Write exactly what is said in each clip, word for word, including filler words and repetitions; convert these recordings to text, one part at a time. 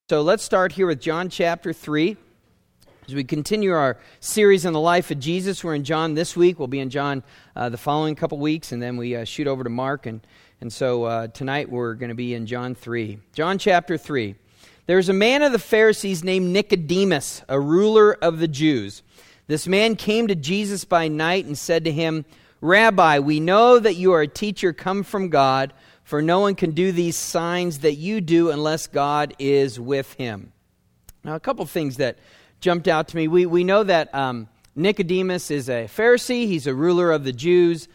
So let's start here with John chapter three. As we continue our series on the life of Jesus, we're in John this week. We'll be in John uh, the following couple weeks, and then we uh, shoot over to Mark. And, and so uh, tonight we're going to be in John three. John chapter three. There was a man of the Pharisees named Nicodemus, a ruler of the Jews. This man came to Jesus by night and said to him, "Rabbi, we know that you are a teacher come from God, for no one can do these signs that you do unless God is with him." Now, a couple things that jumped out to me. We we know that um, Nicodemus is a Pharisee. He's a ruler of the Jews.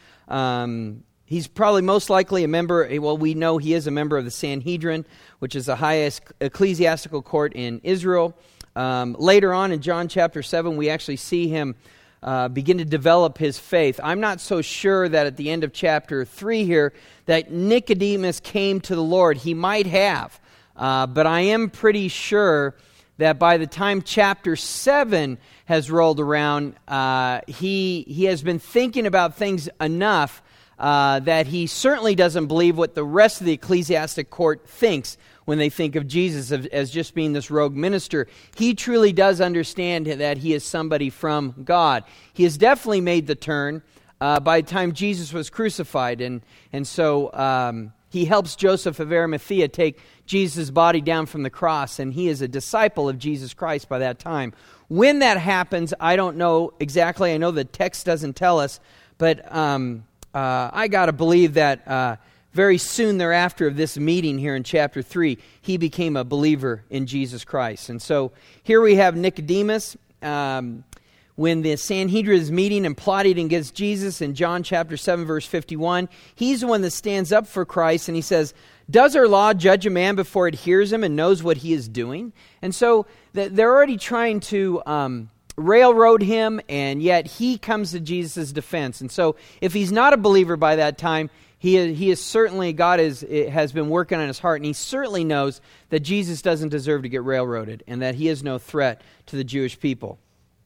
Um, he's probably most likely a member, well, we know he is a member of the Sanhedrin, which is the highest ecclesiastical court in Israel. Um, later on in John chapter seven, we actually see him Uh, begin to develop his faith. I'm not so sure that at the end of chapter three here that Nicodemus came to the Lord. He might have, uh, but I am pretty sure that by the time chapter seven has rolled around, uh, he he has been thinking about things enough uh, that he certainly doesn't believe what the rest of the ecclesiastic court thinks when they think of Jesus as just being this rogue minister. He truly does understand that he is somebody from God. He has definitely made the turn uh, by the time Jesus was crucified. And, and so um, he helps Joseph of Arimathea take Jesus' body down from the cross. And he is a disciple of Jesus Christ by that time. When that happens, I don't know exactly. I know the text doesn't tell us. But um, uh, I got to believe that Uh, Very soon thereafter of this meeting here in chapter three, he became a believer in Jesus Christ. And so here we have Nicodemus. Um, when the Sanhedrin is meeting and plotting against Jesus in John chapter seven, verse fifty-one, he's the one that stands up for Christ and he says, "Does our law judge a man before it hears him and knows what he is doing?" And so they're already trying to um, railroad him, and yet he comes to Jesus' defense. And so if he's not a believer by that time, He is, he is certainly, God is, has been working on his heart, and he certainly knows that Jesus doesn't deserve to get railroaded and that he is no threat to the Jewish people.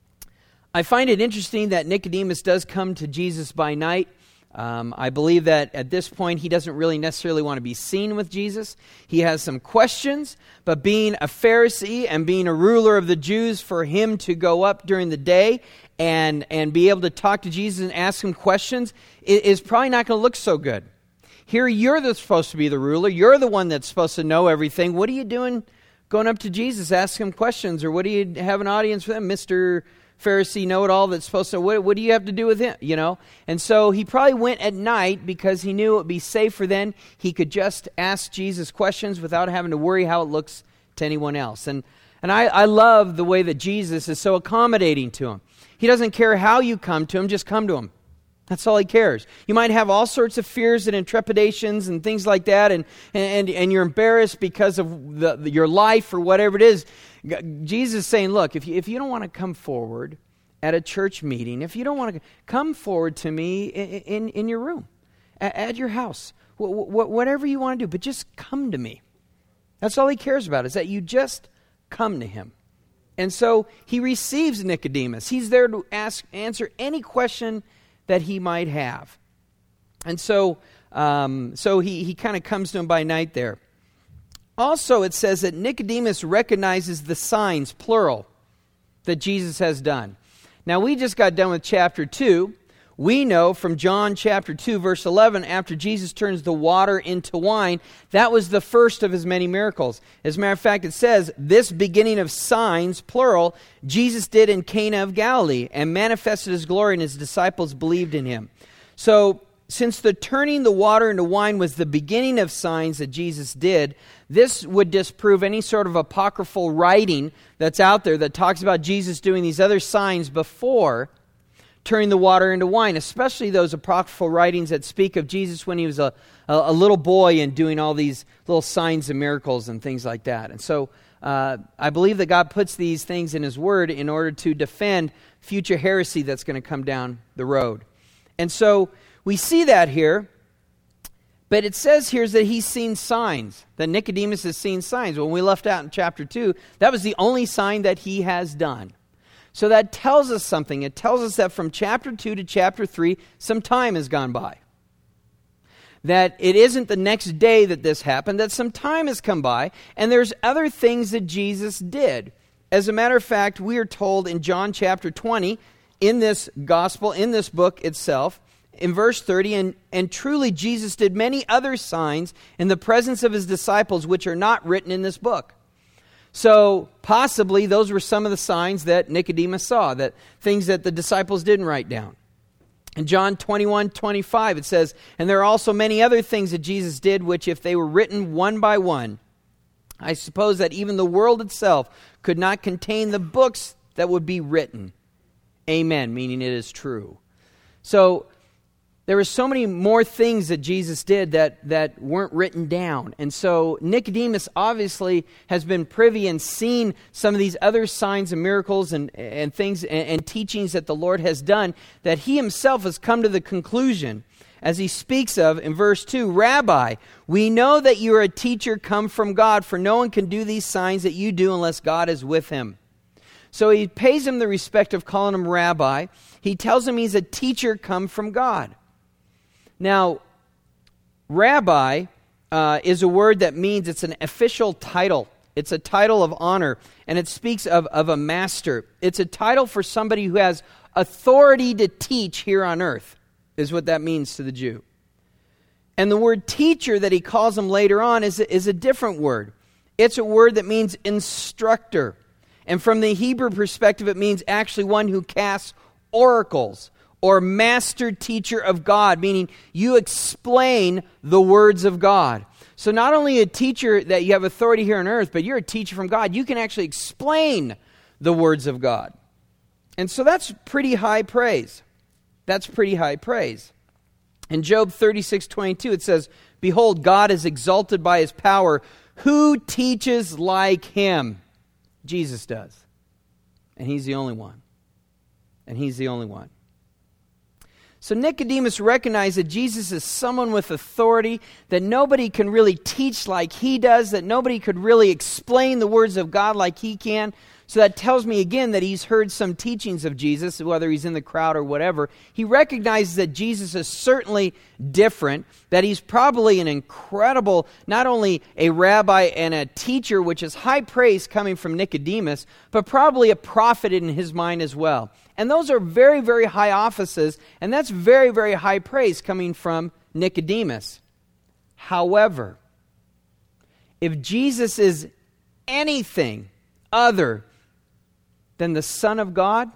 I find it interesting that Nicodemus does come to Jesus by night. Um, I believe that at this point he doesn't really necessarily want to be seen with Jesus. He has some questions, but being a Pharisee and being a ruler of the Jews, for him to go up during the day and and be able to talk to Jesus and ask him questions is probably not going to look so good. Here you're the, supposed to be the ruler. You're the one that's supposed to know everything. What are you doing going up to Jesus, asking him questions? Or what do you have an audience with him, Mister Pharisee know-it-all that's supposed to, what, what do you have to do with him, you know? And so he probably went at night because he knew it would be safer then. He could just ask Jesus questions without having to worry how it looks to anyone else. And and I, I love the way that Jesus is so accommodating to him. He doesn't care how you come to him, just come to him. That's all he cares. You might have all sorts of fears and intrepidations and things like that, and and, and you're embarrassed because of the, the, your life or whatever it is. Jesus is saying, look, if you, if you don't want to come forward at a church meeting, if you don't want to come forward to me in, in, in your room, at, at your house, wh- wh- whatever you want to do, but just come to me. That's all he cares about, is that you just come to him. And so he receives Nicodemus. He's there to ask, answer any question that he might have. And so um, so he, he kind of comes to him by night there. Also, it says that Nicodemus recognizes the signs, plural, that Jesus has done. Now, we just got done with chapter two. We know from John chapter two, verse eleven, after Jesus turns the water into wine, that was the first of his many miracles. As a matter of fact, it says, this beginning of signs, plural, Jesus did in Cana of Galilee and manifested his glory, and his disciples believed in him. So, since the turning the water into wine was the beginning of signs that Jesus did, this would disprove any sort of apocryphal writing that's out there that talks about Jesus doing these other signs before turning the water into wine, especially those apocryphal writings that speak of Jesus when he was a, a, a little boy and doing all these little signs and miracles and things like that. And so uh, I believe that God puts these things in his word in order to defend future heresy that's going to come down the road. And so we see that here, but it says here that he's seen signs, that Nicodemus has seen signs. When we left out in chapter two, that was the only sign that he has done. So that tells us something. It tells us that from chapter two to chapter three, some time has gone by. that it isn't the next day that this happened, that some time has come by, and there's other things that Jesus did. As a matter of fact, we are told in John chapter twenty, in this gospel, in this book itself, in verse thirty, and, and truly Jesus did many other signs in the presence of his disciples, which are not written in this book. So possibly those were some of the signs that Nicodemus saw, that things that the disciples didn't write down. In John twenty-one twenty-five, it says, and there are also many other things that Jesus did, which if they were written one by one, I suppose that even the world itself could not contain the books that would be written. Amen, meaning it is true. So there were so many more things that Jesus did that, that weren't written down. And so Nicodemus obviously has been privy and seen some of these other signs and miracles and, and things and, and teachings that the Lord has done, that he himself has come to the conclusion, as he speaks of in verse two, Rabbi, we know that you are a teacher come from God, for no one can do these signs that you do unless God is with him. So he pays him the respect of calling him Rabbi. He tells him he's a teacher come from God. Now, rabbi uh, is a word that means it's an official title. It's a title of honor, and it speaks of, of a master. It's a title for somebody who has authority to teach here on earth, is what that means to the Jew. And the word teacher that he calls him later on is a, is a different word. It's a word that means instructor. And from the Hebrew perspective, it means actually one who casts oracles, or master teacher of God, meaning you explain the words of God. So not only a teacher that you have authority here on earth, but you're a teacher from God. You can actually explain the words of God. And so that's pretty high praise. That's pretty high praise. In Job thirty-six twenty-two, it says, behold, God is exalted by his power. Who teaches like him? Jesus does. And he's the only one. And he's the only one. So Nicodemus recognized that Jesus is someone with authority, that nobody can really teach like he does, that nobody could really explain the words of God like he can. So that tells me again that he's heard some teachings of Jesus, whether he's in the crowd or whatever. He recognizes that Jesus is certainly different, that he's probably an incredible, not only a rabbi and a teacher, which is high praise coming from Nicodemus, but probably a prophet in his mind as well. And those are very, very high offices, and that's very, very high praise coming from Nicodemus. However, if Jesus is anything other than the Son of God,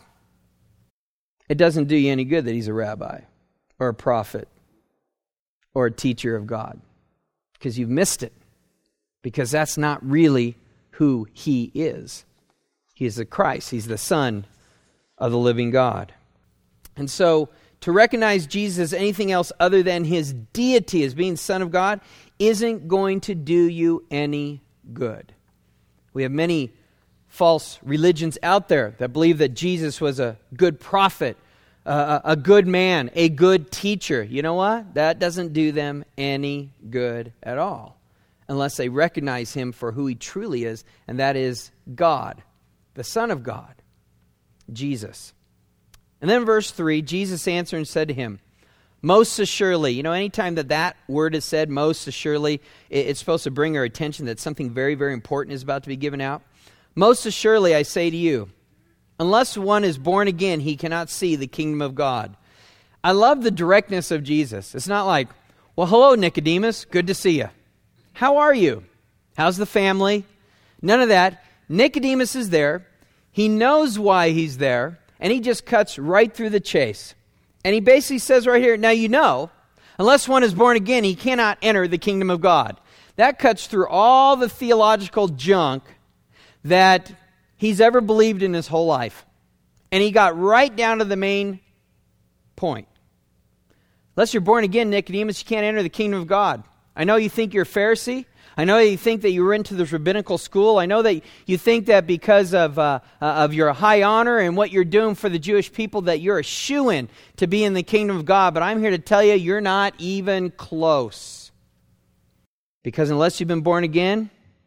it doesn't do you any good that he's a rabbi or a prophet or a teacher of God, because you've missed it, because that's not really who he is. He is the Christ. He's the Son of the living God. And so to recognize Jesus as anything else other than his deity as being Son of God isn't going to do you any good. We have many false religions out there that believe that Jesus was a good prophet, uh, a good man, a good teacher. You know what? That doesn't do them any good at all, unless they recognize him for who he truly is, and that is God, the Son of God, Jesus. And then verse three, Jesus answered and said to him, most assuredly, you know, anytime that that word is said, most assuredly, it's supposed to bring our attention that something very, very important is about to be given out. Most assuredly, I say to you, unless one is born again, he cannot see the kingdom of God. I love the directness of Jesus. It's not like, well, hello, Nicodemus. Good to see you. How are you? How's the family? None of that. Nicodemus is there. He knows why he's there, and he just cuts right through the chase. And he basically says right here, now you know, unless one is born again, he cannot enter the kingdom of God. That cuts through all the theological junk that he's ever believed in his whole life. And he got right down to the main point. Unless you're born again, Nicodemus, you can't enter the kingdom of God. I know you think you're a Pharisee. I know you think that you were into this rabbinical school. I know that you think that because of uh, uh, of your high honor and what you're doing for the Jewish people that you're a shoo-in to be in the kingdom of God. But I'm here to tell you, you're not even close. Because unless you've been born again,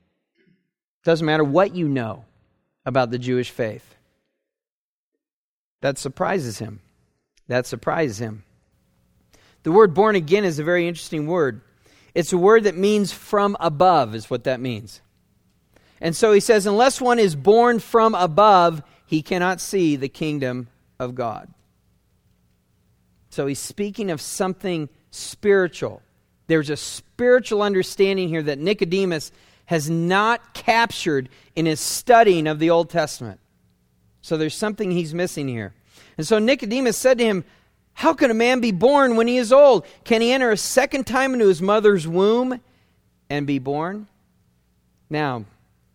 it doesn't matter what you know about the Jewish faith. That surprises him. That surprises him. The word born again is a very interesting word. It's a word that means from above, is what that means. And so he says, unless one is born from above, he cannot see the kingdom of God. So he's speaking of something spiritual. There's a spiritual understanding here that Nicodemus has not captured in his studying of the Old Testament. So there's something he's missing here. And so Nicodemus said to him, how can a man be born when he is old? Can he enter a second time into his mother's womb and be born? Now,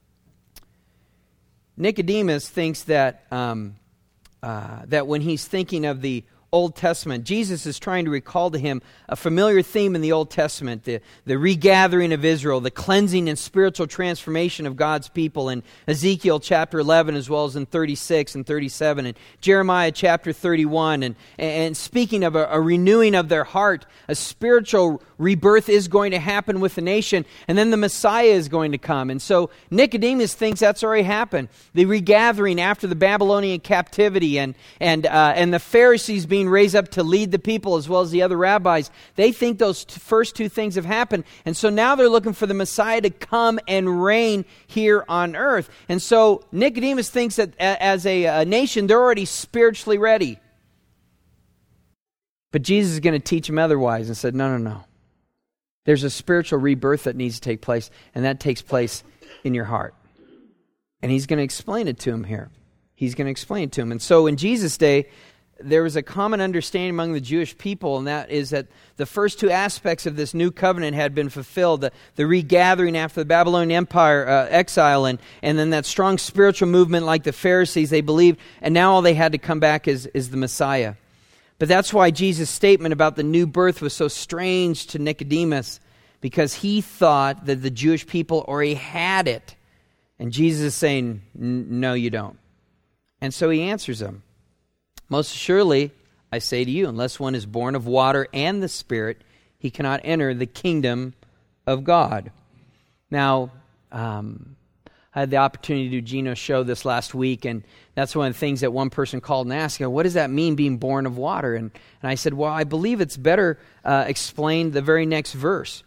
Nicodemus thinks that um, uh, that when he's thinking of the Old Testament, Jesus is trying to recall to him a familiar theme in the Old Testament, the, the regathering of Israel, the cleansing and spiritual transformation of God's people in Ezekiel chapter eleven, as well as in thirty-six and thirty-seven, and Jeremiah chapter thirty-one, and, and speaking of a, a renewing of their heart, a spiritual rebirth is going to happen with the nation, and then the Messiah is going to come. And so Nicodemus thinks that's already happened. The regathering after the Babylonian captivity, and, and, uh, and the Pharisees being raised up to lead the people as well as the other rabbis, they think those t- first two things have happened. And so now they're looking for the Messiah to come and reign here on earth. And so Nicodemus thinks that a- as a, a nation, they're already spiritually ready. But Jesus is going to teach him otherwise and said, no, no, no. There's a spiritual rebirth that needs to take place, and that takes place in your heart. And he's going to explain it to him here. He's going to explain it to him. And so in Jesus' day, there was a common understanding among the Jewish people, and that is that the first two aspects of this new covenant had been fulfilled. The, the regathering after the Babylonian Empire uh, exile, and, and then that strong spiritual movement like the Pharisees, they believed, and now all they had to come back is, is the Messiah. But that's why Jesus' statement about the new birth was so strange to Nicodemus, because he thought that the Jewish people already had it. And Jesus is saying, no, you don't. And so he answers them. Most surely, I say to you, unless one is born of water and the Spirit, he cannot enter the kingdom of God. Now, um, I had the opportunity to do Gino's show this last week, and that's one of the things that one person called and asked, you know, what does that mean, being born of water? And, and I said, well, I believe it's better uh, explained the very next verse,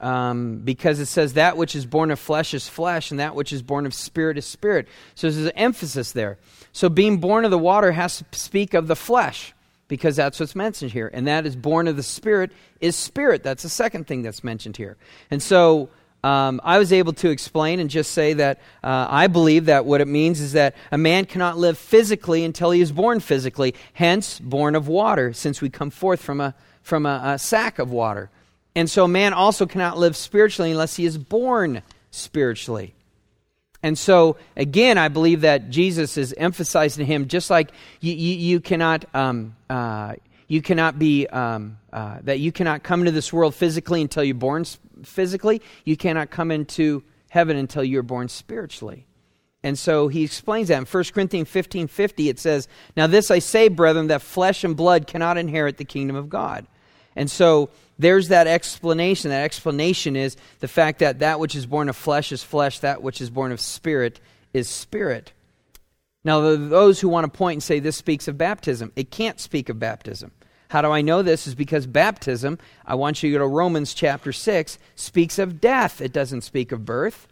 um, because it says that which is born of flesh is flesh, and that which is born of spirit is spirit. So there's an emphasis there. So being born of the water has to speak of the flesh, because that's what's mentioned here. And that is born of the Spirit is spirit. That's the second thing that's mentioned here. And so um, I was able to explain and just say that uh, I believe that what it means is that a man cannot live physically until he is born physically, hence born of water, since we come forth from a, from a, a sack of water. And so a man also cannot live spiritually unless he is born spiritually. And so, again, I believe that Jesus is emphasizing to him, just like you, you, you cannot, um, uh, you cannot be, um, uh, that you cannot come into this world physically until you're born physically. You cannot come into heaven until you're born spiritually. And so he explains that in First Corinthians fifteen fifty. It says, "Now this I say, brethren, that flesh and blood cannot inherit the kingdom of God." And so there's that explanation. That explanation is the fact that that which is born of flesh is flesh, that which is born of spirit is spirit. Now, those who want to point and say this speaks of baptism, it can't speak of baptism. How do I know this? Is because baptism, I want you to go to Romans chapter six, speaks of death. It doesn't speak of birth.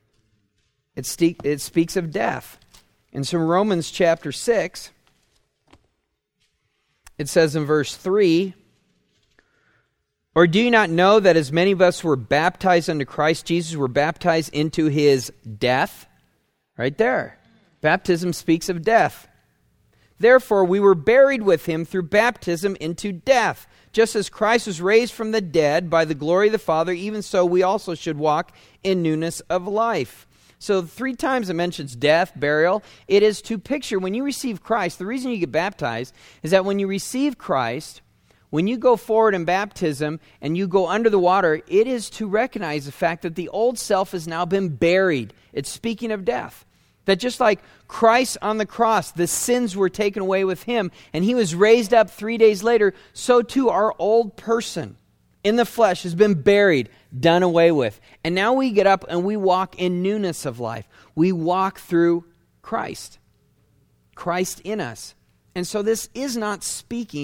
It, ste- it speaks of death. And so Romans chapter six, it says in verse three, "Or do you not know that as many of us were baptized unto Christ Jesus were baptized into his death?" Right there. Baptism speaks of death. "Therefore we were buried with him through baptism into death. Just as Christ was raised from the dead by the glory of the Father, even so we also should walk in newness of life." So three times it mentions death, burial. It is to picture when you receive Christ. The reason you get baptized is that when you receive Christ, when you go forward in baptism and you go under the water, it is to recognize the fact that the old self has now been buried. It's speaking of death. That just like Christ on the cross, the sins were taken away with him, and he was raised up three days later, so too our old person in the flesh has been buried, done away with. And now we get up and we walk in newness of life. We walk through Christ. Christ in us. And so this is not speaking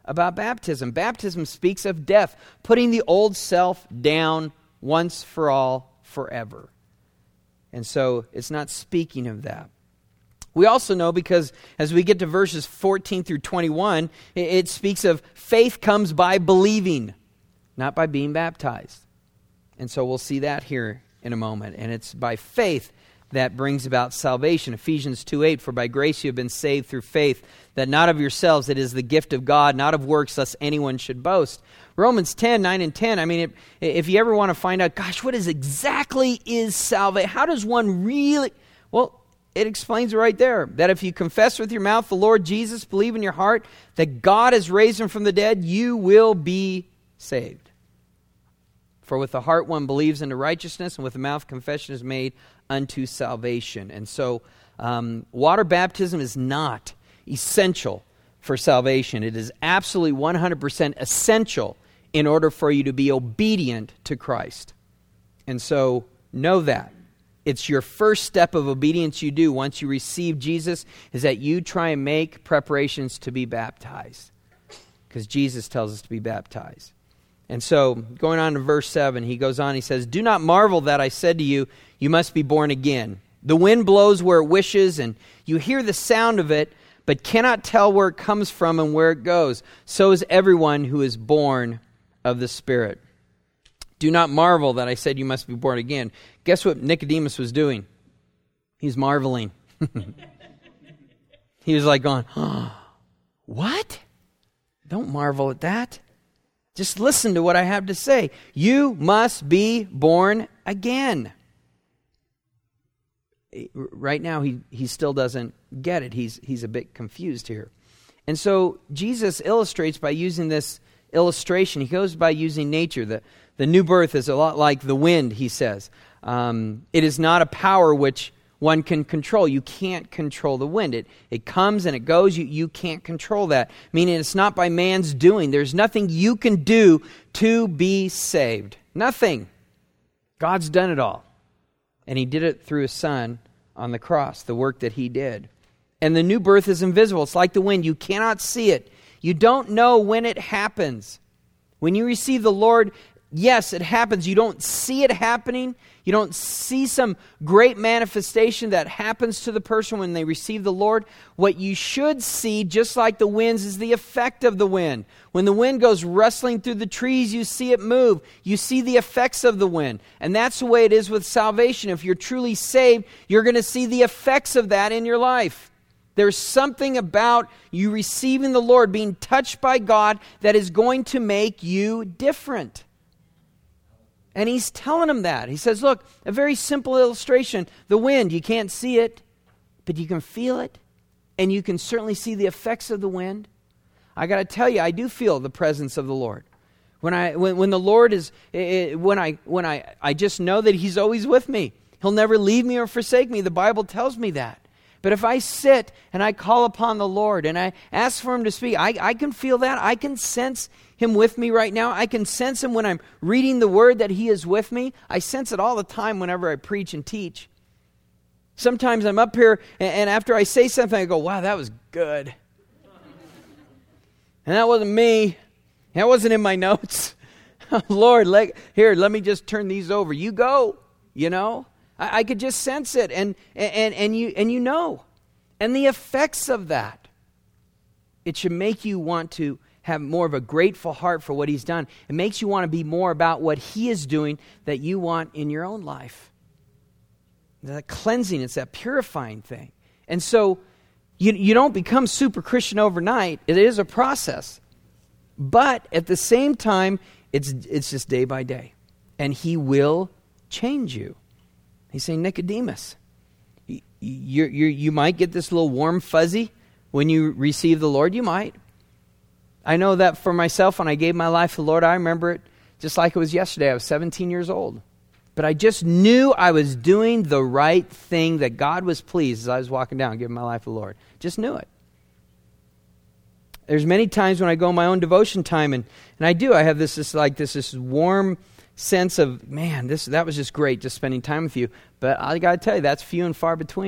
about baptism. Baptism speaks of death, putting the old self down once for all, forever. And so it's not speaking of that. We also know, because as we get to verses fourteen through twenty-one, it, it speaks of faith comes by believing, not by being baptized. And so we'll see that here in a moment. And it's by faith that brings about salvation. Ephesians two eight, for by grace you have been saved through faith, that not of yourselves, it is the gift of God, not of works, lest anyone should boast. Romans ten, nine and ten, I mean, if, if you ever want to find out, gosh, what is exactly is salvation? How does one really... Well, it explains it right there, that if you confess with your mouth the Lord Jesus, believe in your heart that God has raised him from the dead, you will be saved. For with the heart one believes unto righteousness, and with the mouth confession is made unto salvation. And so um, water baptism is not essential for salvation. It is absolutely one hundred percent essential in order for you to be obedient to Christ. And so know that. It's your first step of obedience you do once you receive Jesus, is that you try and make preparations to be baptized. Because Jesus tells us to be baptized. And so, going on to verse seven, he goes on, he says, do not marvel that I said to you, you must be born again. The wind blows where it wishes, and you hear the sound of it, but cannot tell where it comes from and where it goes. So is everyone who is born of the Spirit. Do not marvel that I said you must be born again. Guess what Nicodemus was doing? He's marveling. He was like going, oh, what? Don't marvel at that. Just listen to what I have to say. You must be born again. Right now, he, he still doesn't get it. He's, he's a bit confused here. And so Jesus illustrates by using this illustration. He goes by using nature. The, the new birth is a lot like the wind, he says. Um, it is not a power which one can control. You can't control the wind. It it comes and it goes. You, you can't control that. Meaning it's not by man's doing. There's nothing you can do to be saved. Nothing. God's done it all. And he did it through his Son on the cross, the work that he did. And the new birth is invisible. It's like the wind. You cannot see it. You don't know when it happens. When you receive the Lord, yes, it happens. You don't see it happening. You don't see some great manifestation that happens to the person when they receive the Lord. What you should see, just like the winds, is the effect of the wind. When the wind goes rustling through the trees, you see it move. You see the effects of the wind. And that's the way it is with salvation. If you're truly saved, you're going to see the effects of that in your life. There's something about you receiving the Lord, being touched by God, that is going to make you different. And he's telling them that. He says, look, a very simple illustration. The wind, you can't see it, but you can feel it. And you can certainly see the effects of the wind. I got to tell you, I do feel the presence of the Lord. When I when, when the Lord is, when I when I, I just know that he's always with me. He'll never leave me or forsake me. The Bible tells me that. But if I sit and I call upon the Lord and I ask for him to speak, I, I can feel that. I can sense him with me right now. I can sense him when I'm reading the word that he is with me. I sense it all the time whenever I preach and teach. Sometimes I'm up here and, and after I say something, I go, wow, that was good. And that wasn't me. That wasn't in my notes. Lord, let, here, let me just turn these over. You go, you know. I, I could just sense it, and, and, and, you, and you know. And the effects of that, it should make you want to have more of a grateful heart for what he's done. It makes you want to be more about what he is doing that you want in your own life. That cleansing, it's that purifying thing. And so you, you don't become super Christian overnight. It is a process. But at the same time, it's it's just day by day. And he will change you. He's saying, Nicodemus, you, you, you, you might get this little warm fuzzy when you receive the Lord. You might. I know that for myself, when I gave my life to the Lord, I remember it just like it was yesterday. I was seventeen years old. But I just knew I was doing the right thing, that God was pleased as I was walking down, giving my life to the Lord. Just knew it. There's many times when I go in my own devotion time, and, and I do. I have this, this like this this warm sense of, man, this that was just great, just spending time with you. But I got to tell you, that's few and far between.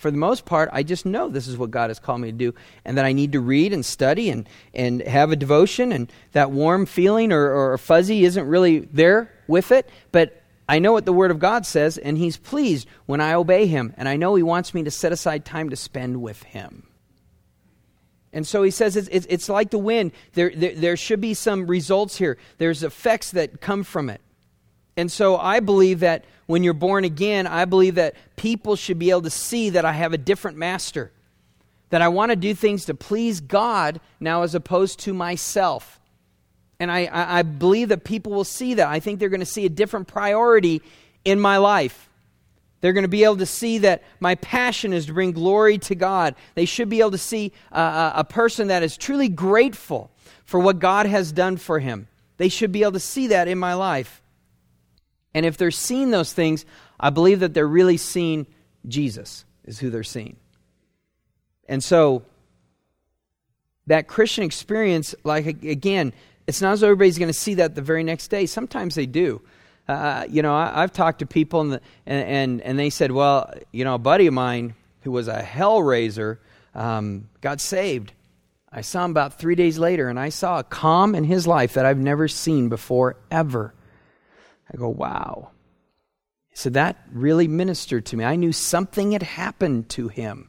For the most part, I just know this is what God has called me to do, and that I need to read and study and, and have a devotion, and that warm feeling or, or fuzzy isn't really there with it, but I know what the Word of God says, and He's pleased when I obey Him, and I know He wants me to set aside time to spend with Him. And so He says it's, it's, it's like the wind. There, there, there should be some results here. There's effects that come from it. And so I believe that when you're born again, I believe that people should be able to see that I have a different master, that I want to do things to please God now as opposed to myself. And I, I, I believe that people will see that. I think they're going to see a different priority in my life. They're going to be able to see that my passion is to bring glory to God. They should be able to see uh, a person that is truly grateful for what God has done for him. They should be able to see that in my life. And if they're seeing those things, I believe that they're really seeing Jesus is who they're seeing. And so that Christian experience, like again, it's not as though everybody's going to see that the very next day. Sometimes they do. Uh, you know, I, I've talked to people and, the, and and and they said, well, you know, a buddy of mine who was a hellraiser um, got saved. I saw him about three days later, and I saw a calm in his life that I've never seen before, ever. I go, wow. He said, that really ministered to me. I knew something had happened to him.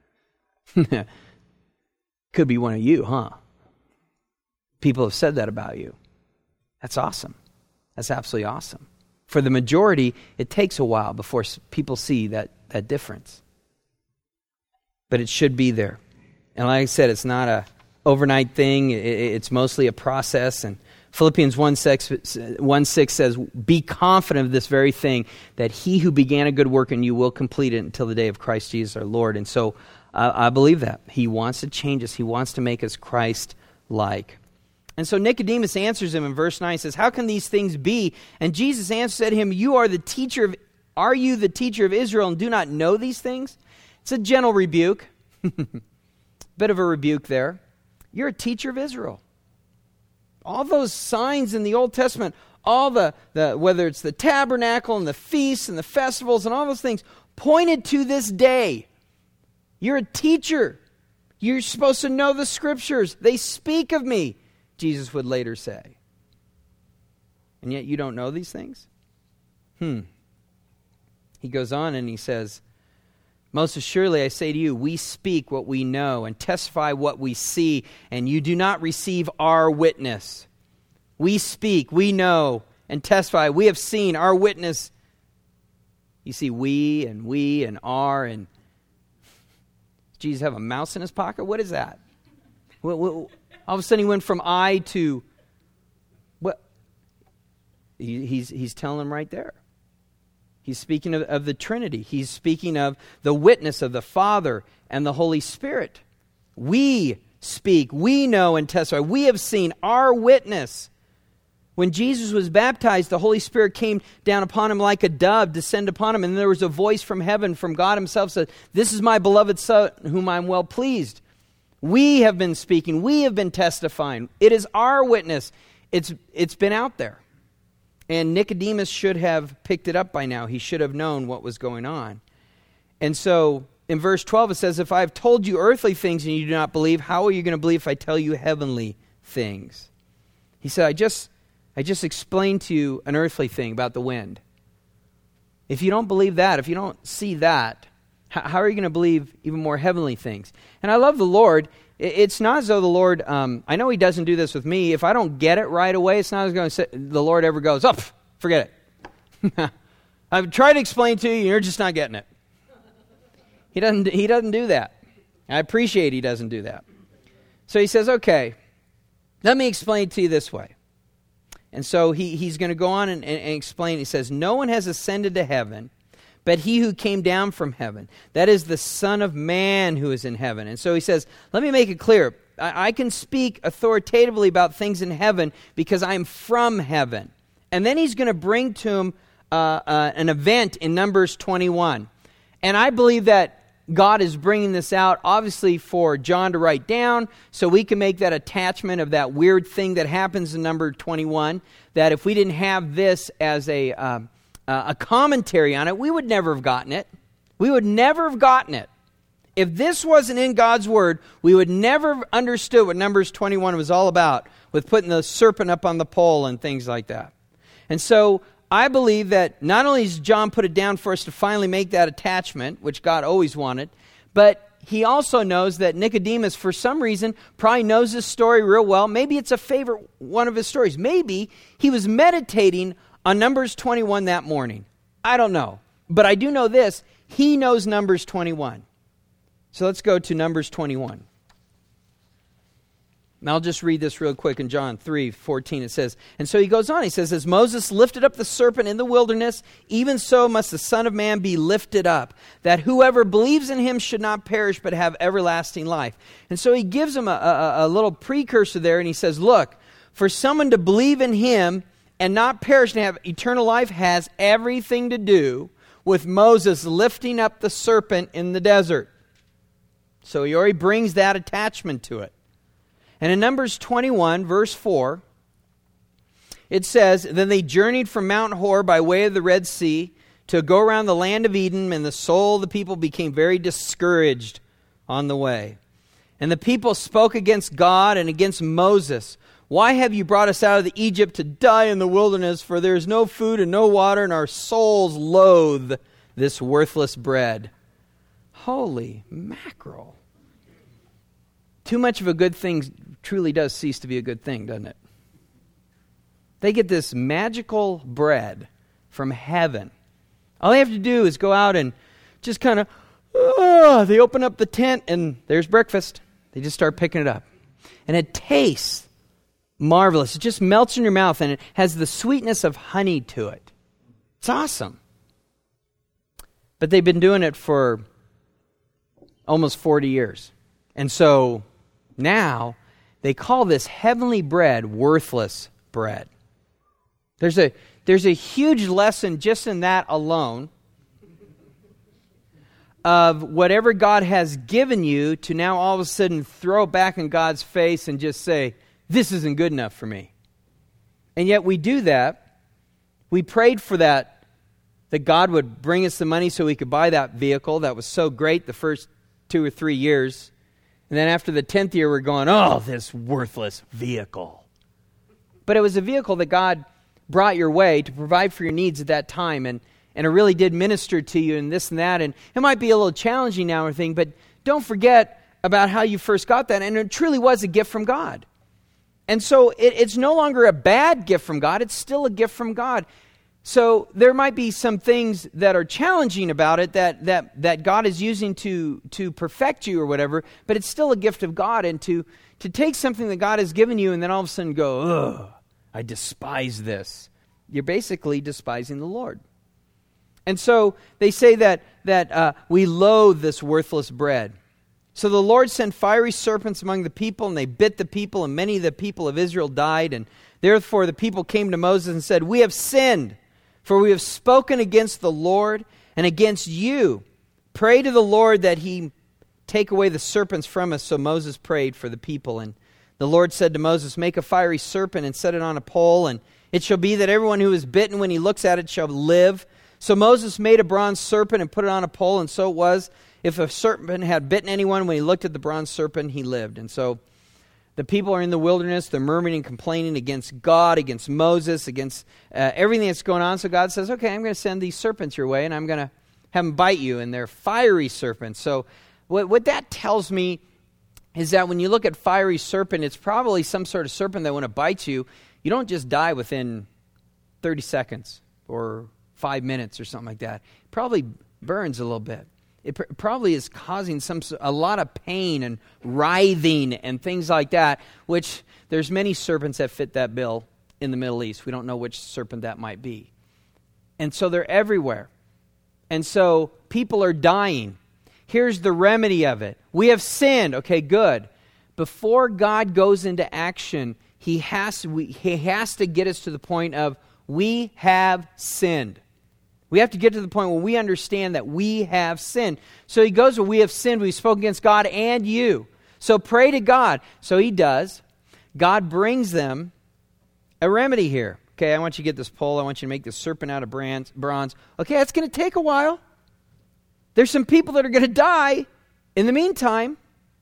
Could be one of you, huh? People have said that about you. That's awesome. That's absolutely awesome. For the majority, it takes a while before people see that, that difference. But it should be there. And like I said, it's not a overnight thing. It, it's mostly a process. And Philippians one six says, be confident of this very thing, that he who began a good work in you will complete it until the day of Christ Jesus our Lord. And so uh, I believe that. He wants to change us. He wants to make us Christ-like. And so Nicodemus answers him in verse nine, says, how can these things be? And Jesus answered him, you are the teacher of, are you the teacher of Israel and do not know these things? It's a gentle rebuke. Bit of a rebuke there. You're a teacher of Israel. All those signs in the Old Testament, all the, the whether it's the tabernacle and the feasts and the festivals and all those things, pointed to this day. You're a teacher. You're supposed to know the Scriptures. They speak of me, Jesus would later say. And yet you don't know these things? Hmm. He goes on and he says, most assuredly I say to you, we speak what we know and testify what we see, and you do not receive our witness. We speak, we know, and testify. We have seen our witness. You see we and we and our, and Jesus have a mouse in his pocket? What is that? All of a sudden he went from I to what? He, he's, he's telling them right there. He's speaking of, of the Trinity. He's speaking of the witness of the Father and the Holy Spirit. We speak, we know and testify. We have seen our witness. When Jesus was baptized, the Holy Spirit came down upon him like a dove, descend upon him, and there was a voice from heaven, from God himself, said, this is my beloved Son, whom I'm well pleased. We have been speaking. We have been testifying. It is our witness. It's It's been out there. And Nicodemus should have picked it up by now. He should have known what was going on. And so in verse twelve it says, if I have told you earthly things and you do not believe, how are you going to believe if I tell you heavenly things? He said, I just, I just explained to you an earthly thing about the wind. If you don't believe that, if you don't see that, how, how are you going to believe even more heavenly things? And I love the Lord. It's not as though the Lord, um, I know he doesn't do this with me. If I don't get it right away, it's not as going to say, the Lord ever goes, oh, forget it. I've tried to explain to you, and you're just not getting it. He doesn't, he doesn't do that. I appreciate he doesn't do that. So he says, okay, let me explain it to you this way. And so he, he's going to go on and, and, and explain. He says, no one has ascended to heaven, but he who came down from heaven, that is the Son of Man who is in heaven. And so he says, let me make it clear. I, I can speak authoritatively about things in heaven because I'm from heaven. And then he's going to bring to him uh, uh, an event in Numbers twenty-one. And I believe that God is bringing this out, obviously, for John to write down, so we can make that attachment of that weird thing that happens in number twenty-one, that if we didn't have this as a... Um, Uh, a commentary on it, we would never have gotten it. We would never have gotten it If this wasn't in God's Word, we would never have understood what Numbers twenty-one was all about, with putting the serpent up on the pole and things like that. And so I believe that not only does John put it down for us to finally make that attachment, which God always wanted, but he also knows that Nicodemus, for some reason, probably knows this story real well. Maybe it's a favorite one of his stories. Maybe he was meditating on Numbers twenty-one that morning. I don't know. But I do know this. He knows Numbers twenty-one. So let's go to Numbers twenty-one. And I'll just read this real quick in John three fourteen. It says, and so he goes on. He says, as Moses lifted up the serpent in the wilderness, even so must the Son of Man be lifted up, that whoever believes in him should not perish but have everlasting life. And so he gives him a, a, a little precursor there, and he says, look, for someone to believe in him and not perish and have eternal life has everything to do with Moses lifting up the serpent in the desert. So he already brings that attachment to it. And in Numbers twenty-one, verse four, it says, then they journeyed from Mount Hor by way of the Red Sea to go around the land of Edom, and the soul of the people became very discouraged on the way. And the people spoke against God and against Moses. Why have you brought us out of the Egypt to die in the wilderness? For there is no food and no water, and our souls loathe this worthless bread. Holy mackerel. Too much of a good thing truly does cease to be a good thing, doesn't it? They get this magical bread from heaven. All they have to do is go out and just kind of, oh, they open up the tent and there's breakfast. They just start picking it up. And it tastes marvelous. It just melts in your mouth and it has the sweetness of honey to it. It's awesome. But they've been doing it for almost forty years. And so now they call this heavenly bread worthless bread. There's a there's a huge lesson just in that alone of whatever God has given you to now all of a sudden throw it back in God's face and just say, this isn't good enough for me. And yet we do that. We prayed for that, that God would bring us the money so we could buy that vehicle. That was so great the first two or three years. And then after the tenth year, we're going, oh, this worthless vehicle. But it was a vehicle that God brought your way to provide for your needs at that time. And, and it really did minister to you and this and that. And it might be a little challenging now or thing, but don't forget about how you first got that. And it truly was a gift from God. And so it, it's no longer a bad gift from God. It's still a gift from God. So there might be some things that are challenging about it that that that God is using to to perfect you or whatever, but it's still a gift of God. And to to take something that God has given you and then all of a sudden go, ugh, I despise this. You're basically despising the Lord. And so they say that that uh, we loathe this worthless bread. So the Lord sent fiery serpents among the people, and they bit the people, and many of the people of Israel died. And therefore the people came to Moses and said, we have sinned, for we have spoken against the Lord and against you. Pray to the Lord that he take away the serpents from us. So Moses prayed for the people. And the Lord said to Moses, make a fiery serpent and set it on a pole. And it shall be that everyone who is bitten when he looks at it shall live. So Moses made a bronze serpent and put it on a pole. And so it was, if a serpent had bitten anyone, when he looked at the bronze serpent, he lived. And so the people are in the wilderness. They're murmuring and complaining against God, against Moses, against uh, everything that's going on. So God says, okay, I'm going to send these serpents your way, and I'm going to have them bite you. And they're fiery serpents. So what, what that tells me is that when you look at fiery serpent, it's probably some sort of serpent that when it bites you, you don't just die within thirty seconds or five minutes or something like that. It probably burns a little bit. It pr- probably is causing some a lot of pain and writhing and things like that, which there's many serpents that fit that bill in the Middle East. We don't know which serpent that might be. And so they're everywhere. And so people are dying. Here's the remedy of it. We have sinned. Okay, good. Before God goes into action, he has, we, he has to get us to the point of we have sinned. We have to get to the point where we understand that we have sinned. So he goes, well, we have sinned. We've spoken against God and you. So pray to God. So he does. God brings them a remedy here. Okay, I want you to get this pole. I want you to make this serpent out of bronze. Okay, that's going to take a while. There's some people that are going to die. In the meantime,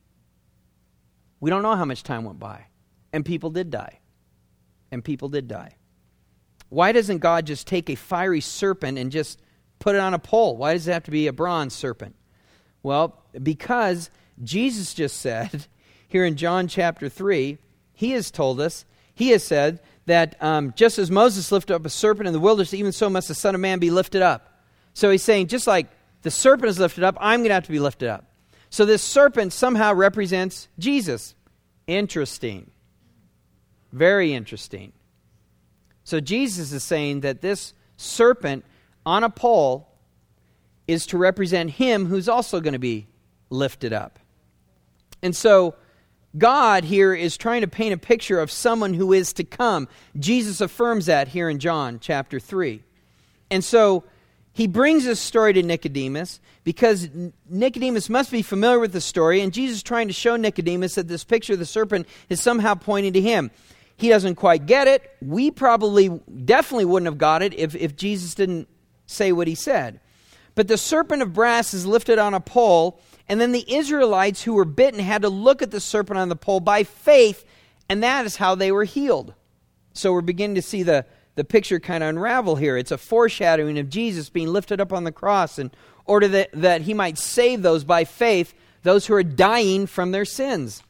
we don't know how much time went by. And people did die. And people did die. Why doesn't God just take a fiery serpent and just put it on a pole? Why does it have to be a bronze serpent? Well, because Jesus just said here in John chapter three, he has told us, he has said that um, just as Moses lifted up a serpent in the wilderness, even so must the Son of Man be lifted up. So he's saying, just like the serpent is lifted up, I'm going to have to be lifted up. So this serpent somehow represents Jesus. Interesting. Very interesting. So Jesus is saying that this serpent on a pole is to represent him who's also going to be lifted up. And so God here is trying to paint a picture of someone who is to come. Jesus affirms that here in John chapter three. And so he brings this story to Nicodemus because Nicodemus must be familiar with the story, and Jesus is trying to show Nicodemus that this picture of the serpent is somehow pointing to him. He doesn't quite get it. We probably definitely wouldn't have got it if, if Jesus didn't say what he said. But the serpent of brass is lifted on a pole, and then the Israelites who were bitten had to look at the serpent on the pole by faith, and that is how they were healed. So we're beginning to see the, the picture kind of unravel here. It's a foreshadowing of Jesus being lifted up on the cross in order that, that he might save those by faith, those who are dying from their sins.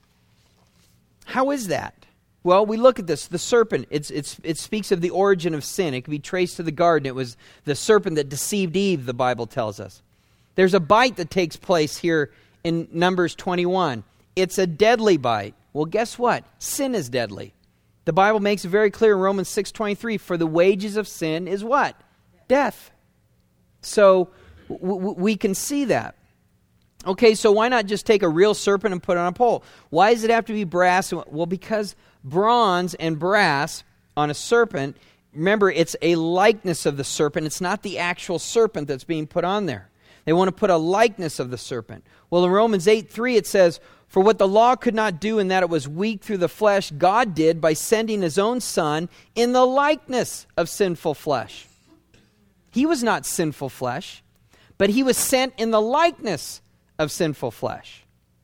How is that? Well, we look at this. The serpent, it's, it's, it speaks of the origin of sin. It can be traced to the garden. It was the serpent that deceived Eve, the Bible tells us. There's a bite that takes place here in Numbers twenty-one. It's a deadly bite. Well, guess what? Sin is deadly. The Bible makes it very clear in Romans six twenty-three, for the wages of sin is what? Death. So w- w- we can see that. Okay, so why not just take a real serpent and put it on a pole? Why does it have to be brass? Well, because bronze and brass on a serpent, remember, it's a likeness of the serpent. It's not the actual serpent that's being put on there. They want to put a likeness of the serpent. Well, in Romans eight three it says, for what the law could not do in that it was weak through the flesh, God did by sending his own Son in the likeness of sinful flesh. He was not sinful flesh, but he was sent in the likeness of sinful flesh.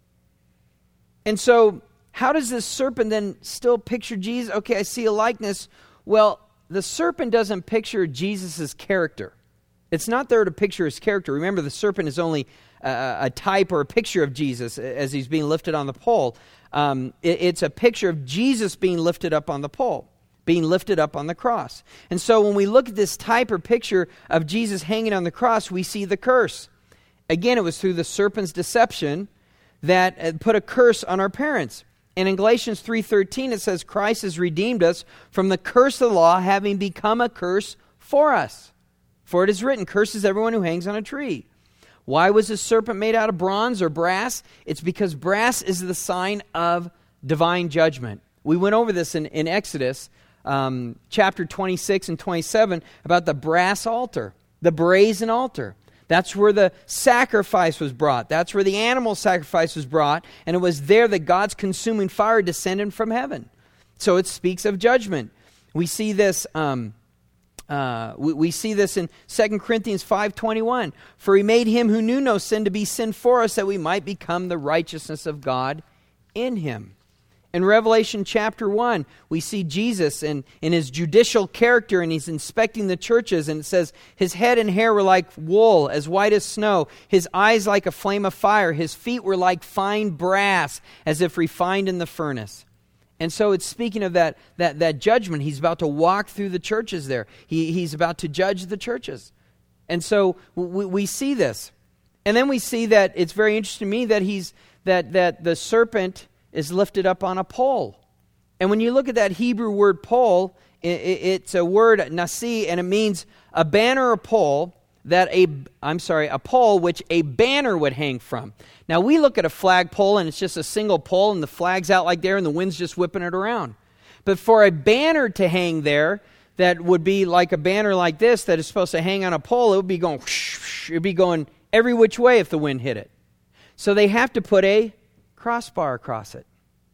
And so, how does this serpent then still picture Jesus? Okay, I see a likeness. Well, the serpent doesn't picture Jesus' character. It's not there to picture his character. Remember, the serpent is only a, a type or a picture of Jesus as he's being lifted on the pole. Um, it, it's a picture of Jesus being lifted up on the pole, being lifted up on the cross. And so when we look at this type or picture of Jesus hanging on the cross, we see the curse. Again, it was through the serpent's deception that put a curse on our parents. And in Galatians three thirteen, it says, Christ has redeemed us from the curse of the law, having become a curse for us. For it is written, curses everyone who hangs on a tree. Why was the serpent made out of bronze or brass? It's because brass is the sign of divine judgment. We went over this in, in Exodus um, chapter twenty-six and twenty-seven about the brass altar, the brazen altar. That's where the sacrifice was brought. That's where the animal sacrifice was brought. And it was there that God's consuming fire descended from heaven. So it speaks of judgment. We see this um, uh, we, we see this in Second Corinthians five twenty-one. For he made him who knew no sin to be sin for us, that we might become the righteousness of God in him. In Revelation chapter one, we see Jesus in, in his judicial character, and he's inspecting the churches, and it says, his head and hair were like wool, as white as snow, his eyes like a flame of fire, his feet were like fine brass, as if refined in the furnace. And so it's speaking of that, that, that judgment. He's about to walk through the churches there. He, he's about to judge the churches. And so we, we see this. And then we see that it's very interesting to me that he's that that the serpent is lifted up on a pole. And when you look at that Hebrew word pole, it, it, it's a word nasi, and it means a banner or pole that a, I'm sorry, a pole which a banner would hang from. Now we look at a flag pole and it's just a single pole and the flag's out like there and the wind's just whipping it around. But for a banner to hang there that would be like a banner like this that is supposed to hang on a pole, it would be going, whoosh, whoosh, it would be going every which way if the wind hit it. So they have to put a crossbar across it.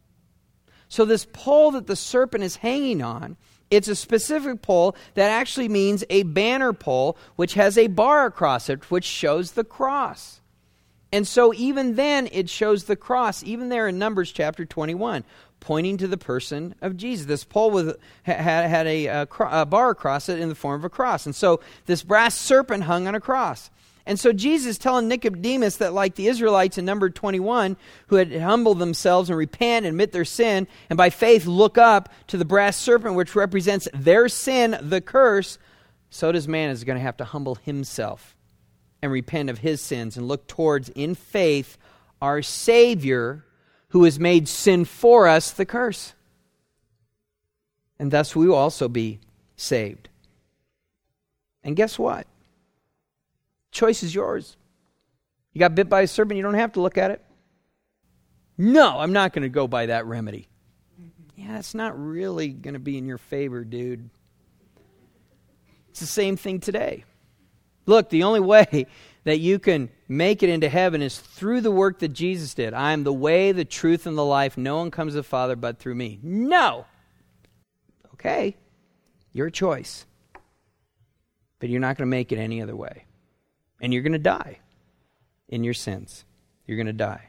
So this pole that the serpent is hanging on, it's a specific pole that actually means a banner pole, which has a bar across it, which shows the cross. And so even then, it shows the cross, even there in Numbers chapter twenty-one, pointing to the person of Jesus. This pole with, had, had a, a, a bar across it in the form of a cross. And so this brass serpent hung on a cross. And so Jesus is telling Nicodemus that like the Israelites in number twenty-one, who had humbled themselves and repent and admit their sin, and by faith look up to the brass serpent, which represents their sin, the curse, so does man is going to have to humble himself and repent of his sins and look towards, in faith, our Savior, who has made sin for us the curse. And thus we will also be saved. And guess what? Choice is yours. You got bit by a serpent, you don't have to look at it. No, I'm not going to go by that remedy. Yeah, it's not really going to be in your favor, dude. It's the same thing today. Look, the only way that you can make it into heaven is through the work that Jesus did. I am the way, the truth, and the life. No one comes to the Father but through me. No! Okay, your choice. But you're not going to make it any other way. And you're going to die in your sins. You're going to die.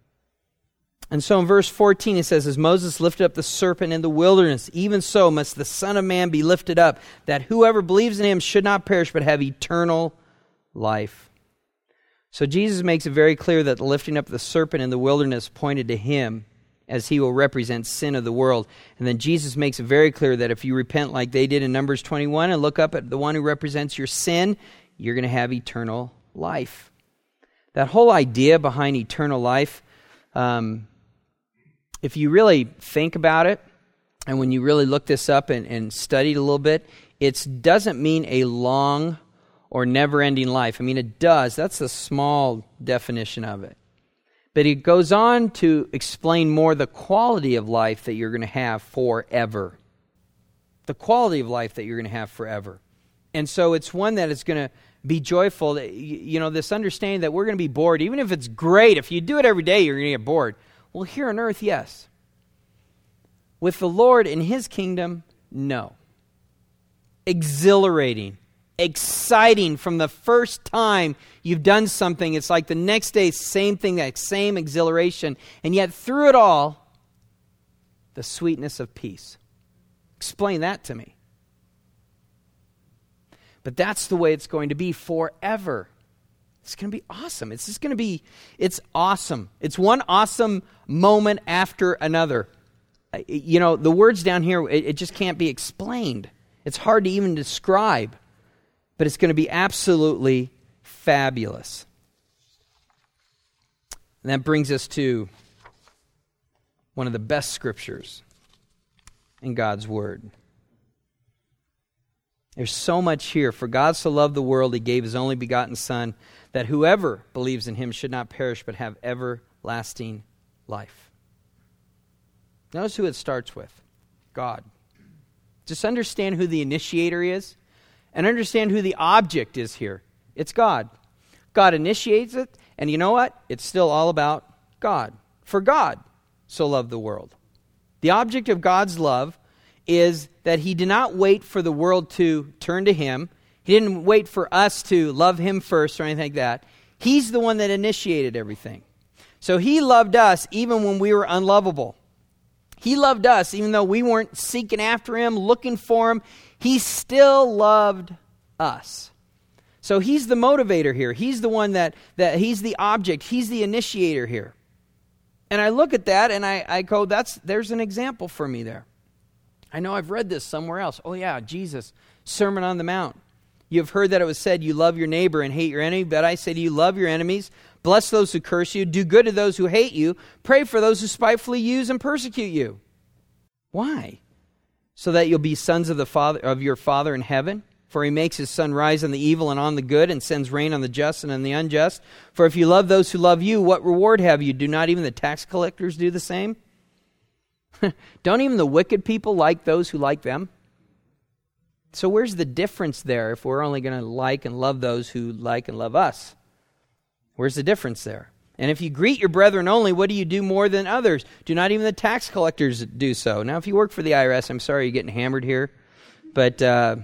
And so in verse fourteen it says, as Moses lifted up the serpent in the wilderness, even so must the Son of Man be lifted up, that whoever believes in him should not perish but have eternal life. So Jesus makes it very clear that the lifting up the serpent in the wilderness pointed to him, as he will represent sin of the world. And then Jesus makes it very clear that if you repent like they did in Numbers twenty-one and look up at the one who represents your sin, you're going to have eternal life. That whole idea behind eternal life, um, if you really think about it, and when you really look this up and, and study it a little bit, it doesn't mean a long or never-ending life. I mean, it does. That's a small definition of it. But it goes on to explain more the quality of life that you're going to have forever. The quality of life that you're going to have forever. And so it's one that is going to be joyful. You know, this understanding that we're going to be bored, even if it's great. If you do it every day, you're going to get bored. Well, here on earth, yes. With the Lord in His kingdom, no. Exhilarating. Exciting from the first time you've done something. It's like the next day, same thing, that same exhilaration. And yet through it all, the sweetness of peace. Explain that to me. But that's the way it's going to be forever. It's going to be awesome. It's just going to be, it's awesome. It's one awesome moment after another. You know, the words down here, it, it just can't be explained. It's hard to even describe. But it's going to be absolutely fabulous. And that brings us to one of the best scriptures in God's Word. There's so much here. For God so loved the world, He gave His only begotten Son, that whoever believes in Him should not perish, but have everlasting life. Notice who it starts with. God. Just understand who the initiator is, and understand who the object is here. It's God. God initiates it, and you know what? It's still all about God. For God so loved the world. The object of God's love is that He did not wait for the world to turn to Him. He didn't wait for us to love Him first or anything like that. He's the one that initiated everything. So He loved us even when we were unlovable. He loved us even though we weren't seeking after Him, looking for Him. He still loved us. So He's the motivator here. He's the one that, that He's the object. He's the initiator here. And I look at that and I, I go, that's there's an example for me there. I know I've read this somewhere else. Oh yeah, Jesus, Sermon on the Mount. You've heard that it was said, you love your neighbor and hate your enemy. But I say to you, love your enemies. Bless those who curse you. Do good to those who hate you. Pray for those who spitefully use and persecute you. Why? So that you'll be sons of the Father of your Father in heaven. For He makes His sun rise on the evil and on the good, and sends rain on the just and on the unjust. For if you love those who love you, what reward have you? Do not even the tax collectors do the same? Don't even the wicked people like those who like them? So where's the difference there if we're only going to like and love those who like and love us? Where's the difference there? And if you greet your brethren only, what do you do more than others? Do not even the tax collectors do so? Now, if you work for the I R S, I'm sorry you're getting hammered here. But uh,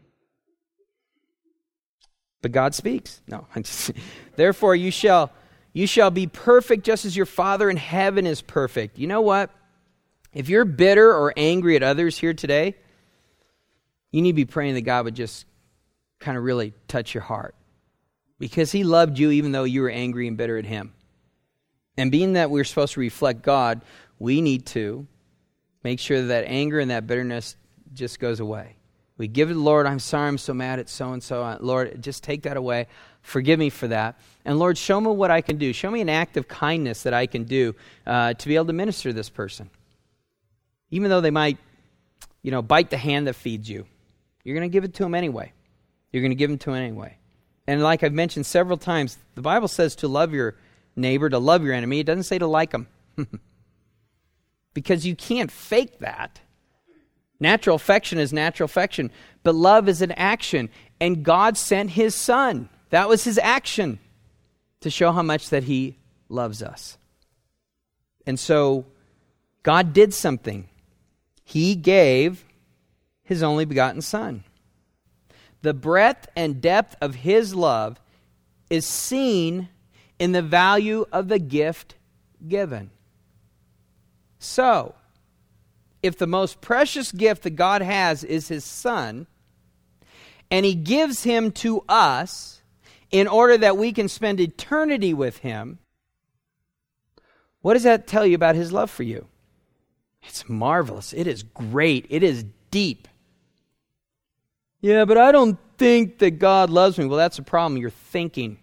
but God speaks. No. Therefore you shall You shall be perfect just as your Father in heaven is perfect. You know what? If you're bitter or angry at others here today, you need to be praying that God would just kind of really touch your heart. Because he loved you even though you were angry and bitter at him. And being that we're supposed to reflect God, we need to make sure that, that anger and that bitterness just goes away. We give it to the Lord. I'm sorry I'm so mad at so-and-so. Lord, just take that away. Forgive me for that. And Lord, show me what I can do. Show me an act of kindness that I can do uh, to be able to minister to this person. Even though they might, you know, bite the hand that feeds you. You're going to give it to them anyway. You're going to give them to them anyway. And like I've mentioned several times, the Bible says to love your neighbor, to love your enemy. It doesn't say to like them. Because you can't fake that. Natural affection is natural affection. But love is an action. And God sent his Son. That was his action to show how much that he loves us. And so God did something. He gave his only begotten Son. The breadth and depth of his love is seen in the value of the gift given. So, if the most precious gift that God has is his Son, and he gives him to us in order that we can spend eternity with him, what does that tell you about his love for you? It's marvelous. It is great. It is deep. Yeah, but I don't think that God loves me. Well, that's a problem. You're thinking.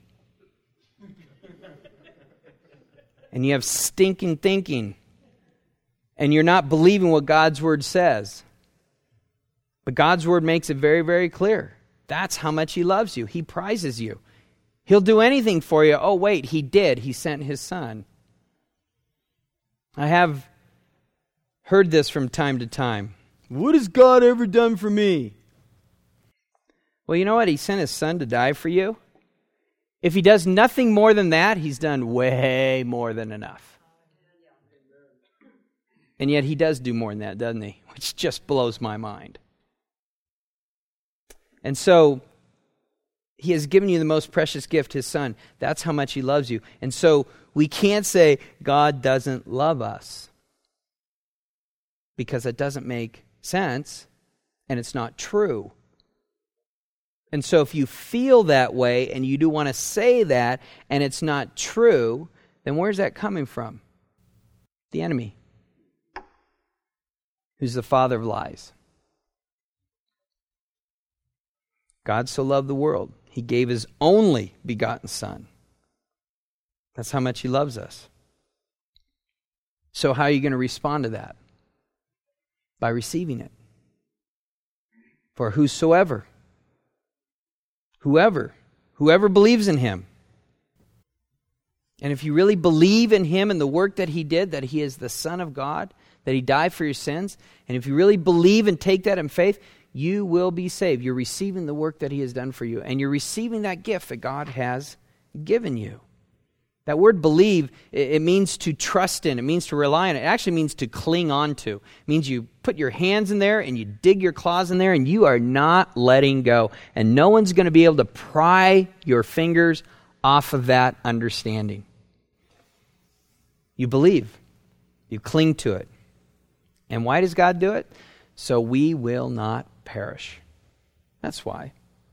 And you have stinking thinking. And you're not believing what God's Word says. But God's Word makes it very, very clear. That's how much he loves you. He prizes you. He'll do anything for you. Oh, wait, he did. He sent his Son. I have heard this from time to time. What has God ever done for me? Well, you know what? He sent his Son to die for you. If he does nothing more than that, he's done way more than enough. And yet he does do more than that, doesn't he? Which just blows my mind. And so he has given you the most precious gift, his Son. That's how much he loves you. And so we can't say God doesn't love us, because it doesn't make sense and it's not true. And so if you feel that way and you do want to say that and it's not true, then where's that coming from? The enemy, who's the father of lies. God so loved the world, he gave his only begotten Son. That's how much he loves us. So how are you going to respond to that? By receiving it. For whosoever, whoever, whoever believes in him. And if you really believe in him and the work that he did, that he is the Son of God, that he died for your sins, and if you really believe and take that in faith, you will be saved. You're receiving the work that he has done for you, and you're receiving that gift that God has given you. That word believe, it means to trust in. It means to rely on. It actually means to cling on to. It means you put your hands in there and you dig your claws in there and you are not letting go. And no one's going to be able to pry your fingers off of that understanding. You believe. You cling to it. And why does God do it? So we will not perish. That's why.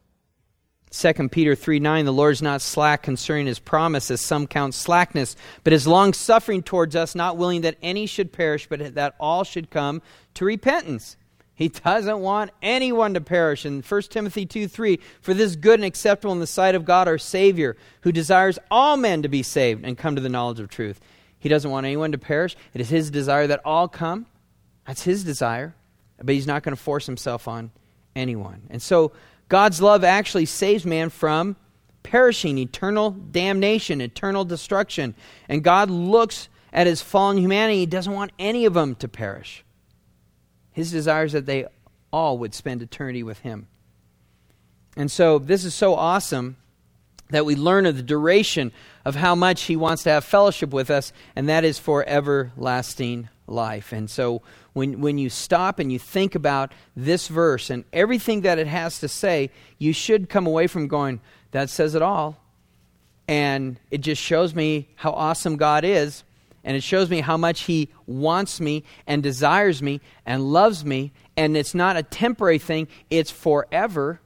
Second Peter three nine, the Lord is not slack concerning his promise, as some count slackness, but is long-suffering towards us, not willing that any should perish, but that all should come to repentance. He doesn't want anyone to perish. In First Timothy two three, for this is good and acceptable in the sight of God our Savior, who desires all men to be saved and come to the knowledge of truth. He doesn't want anyone to perish. It is his desire that all come. That's his desire. But he's not going to force himself on anyone. And so God's love actually saves man from perishing, eternal damnation, eternal destruction. And God looks at his fallen humanity. He doesn't want any of them to perish. His desire is that they all would spend eternity with him. And so this is so awesome that we learn of the duration of how much he wants to have fellowship with us, and that is for everlasting life. And so when when you stop and you think about this verse and everything that it has to say, you should come away from going, that says it all. And it just shows me how awesome God is. And it shows me how much He wants me and desires me and loves me. And it's not a temporary thing. It's forever.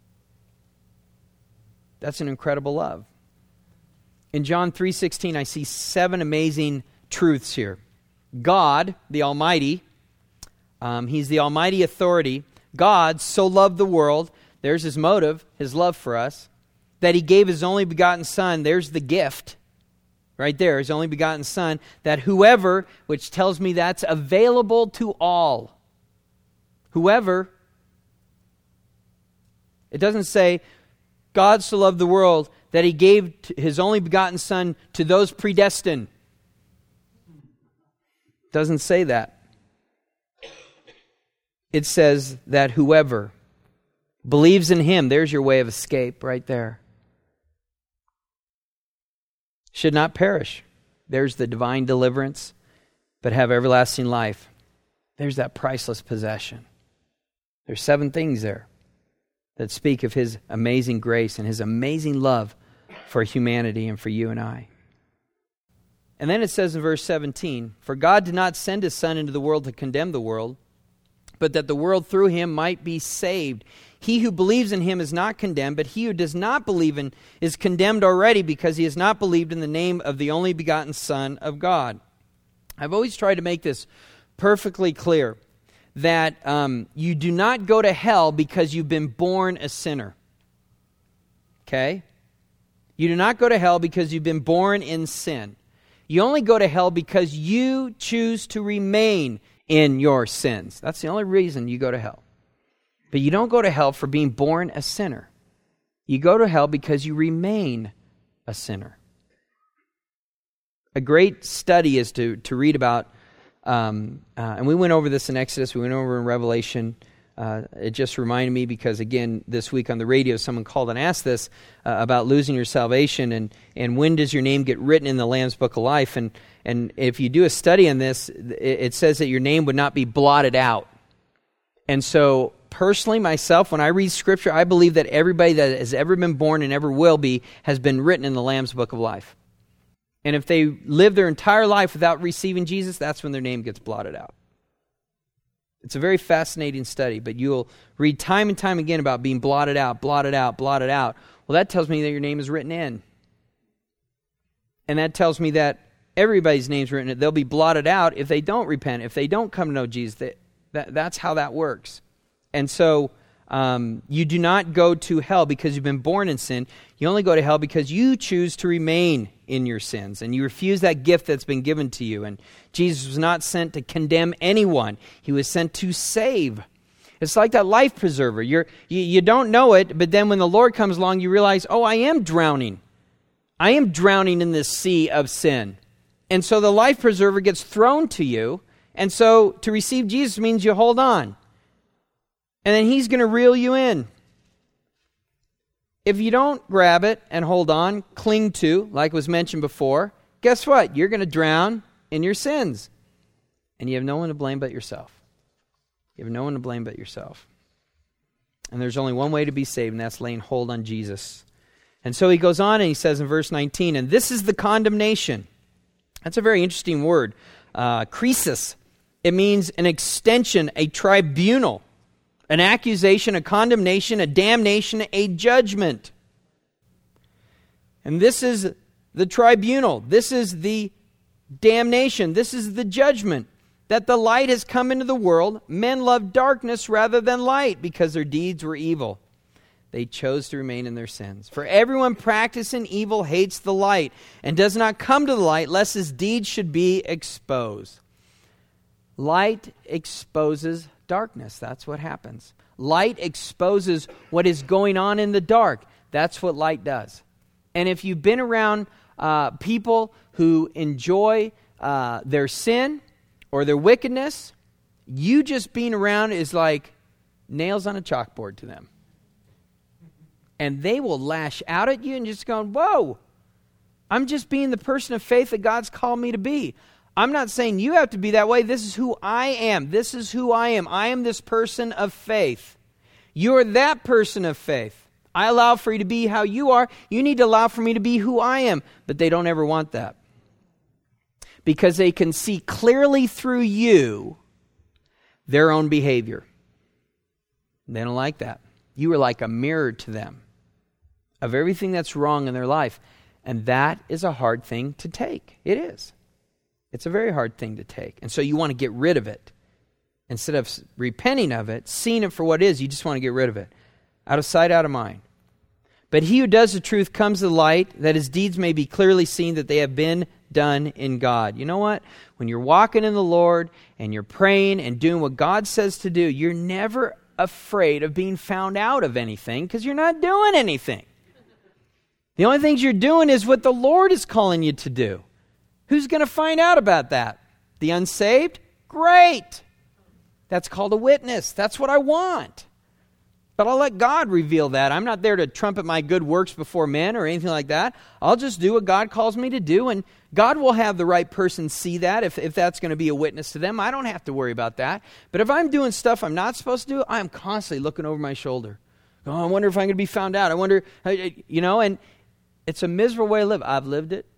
That's an incredible love. In John three sixteen, I see seven amazing truths here. God, the Almighty, um, He's the Almighty authority. God so loved the world. There's His motive, His love for us, that He gave His only begotten Son. There's the gift. Right there, His only begotten Son, that whoever, which tells me that's available to all. Whoever. It doesn't say, God so loved the world that He gave His only begotten Son to those predestined. It doesn't say that. It says that whoever believes in Him, there's your way of escape right there, should not perish. There's the divine deliverance, but have everlasting life. There's that priceless possession. There's seven things there that speak of His amazing grace and His amazing love for humanity and for you and I. And then it says in verse seventeen, "For God did not send His Son into the world to condemn the world, but that the world through Him might be saved. He who believes in Him is not condemned, but he who does not believe in is condemned already because he has not believed in the name of the only begotten Son of God." I've always tried to make this perfectly clear, that um, you do not go to hell because you've been born a sinner. Okay? You do not go to hell because you've been born in sin. You only go to hell because you choose to remain in your sins. That's the only reason you go to hell. But you don't go to hell for being born a sinner. You go to hell because you remain a sinner. A great study is to, to read about, um, uh, and we went over this in Exodus, we went over in Revelation. Uh, it just reminded me because, again, this week on the radio, someone called and asked this uh, about losing your salvation and, and when does your name get written in the Lamb's Book of Life. And, and if you do a study on this, it, it says that your name would not be blotted out. And so, personally, myself, when I read Scripture, I believe that everybody that has ever been born and ever will be has been written in the Lamb's Book of Life. And if they live their entire life without receiving Jesus, that's when their name gets blotted out. It's a very fascinating study, but you'll read time and time again about being blotted out, blotted out, blotted out. Well, that tells me that your name is written in. And that tells me that everybody's name's written in. They'll be blotted out if they don't repent, if they don't come to know Jesus. That, that, that's how that works. And so um, you do not go to hell because you've been born in sin. You only go to hell because you choose to remain in your sins, and you refuse that gift that's been given to you. And Jesus was not sent to condemn anyone. He was sent to save. It's like that life preserver. You're, you, you don't know it, but then when the Lord comes along, you realize, oh, I am drowning. I am drowning in this sea of sin. And so the life preserver gets thrown to you, and so to receive Jesus means you hold on. And then He's going to reel you in. If you don't grab it and hold on, cling to, like was mentioned before, guess what? You're going to drown in your sins. And you have no one to blame but yourself. You have no one to blame but yourself. And there's only one way to be saved, and that's laying hold on Jesus. And so he goes on and he says in verse nineteen, "And this is the condemnation." That's a very interesting word. Uh, krisis. It means an extension, a tribunal. An accusation, a condemnation, a damnation, a judgment. And this is the tribunal. This is the damnation. This is the judgment. That the light has come into the world. Men love darkness rather than light because their deeds were evil. They chose to remain in their sins. For everyone practicing evil hates the light and does not come to the light lest his deeds should be exposed. Light exposes darkness. That's what happens. Light exposes what is going on in the dark. That's what light does. And if you've been around uh, people who enjoy uh, their sin or their wickedness, you just being around is like nails on a chalkboard to them. And they will lash out at you and just go, whoa, I'm just being the person of faith that God's called me to be. I'm not saying you have to be that way. This is who I am. This is who I am. I am this person of faith. You're that person of faith. I allow for you to be how you are. You need to allow for me to be who I am. But they don't ever want that. Because they can see clearly through you their own behavior. They don't like that. You are like a mirror to them of everything that's wrong in their life. And that is a hard thing to take. It is. It's a very hard thing to take. And so you want to get rid of it. Instead of repenting of it, seeing it for what it is, you just want to get rid of it. Out of sight, out of mind. But he who does the truth comes to the light, that his deeds may be clearly seen, that they have been done in God. You know what? When you're walking in the Lord and you're praying and doing what God says to do, you're never afraid of being found out of anything because you're not doing anything. The only things you're doing is what the Lord is calling you to do. Who's going to find out about that? The unsaved? Great. That's called a witness. That's what I want. But I'll let God reveal that. I'm not there to trumpet my good works before men or anything like that. I'll just do what God calls me to do, and God will have the right person see that if, if that's going to be a witness to them. I don't have to worry about that. But if I'm doing stuff I'm not supposed to do, I'm constantly looking over my shoulder. Oh, I wonder if I'm going to be found out. I wonder, you know, and it's a miserable way to live. I've lived it.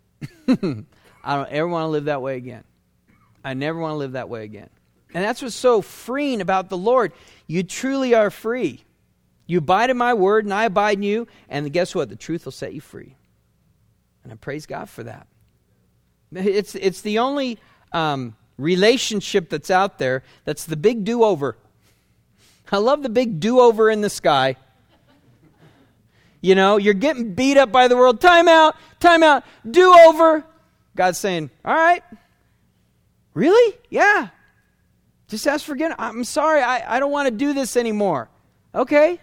I don't ever want to live that way again. I never want to live that way again. And that's what's so freeing about the Lord. You truly are free. You abide in my word, and I abide in you, and guess what? The truth will set you free. And I praise God for that. It's it's the only um, relationship that's out there that's the big do-over. I love the big do-over in the sky. You know, you're getting beat up by the world. Time out, time out, do-over. God's saying, all right. Really? Yeah. Just ask for forgiveness. I'm sorry, I, I don't want to do this anymore. Okay.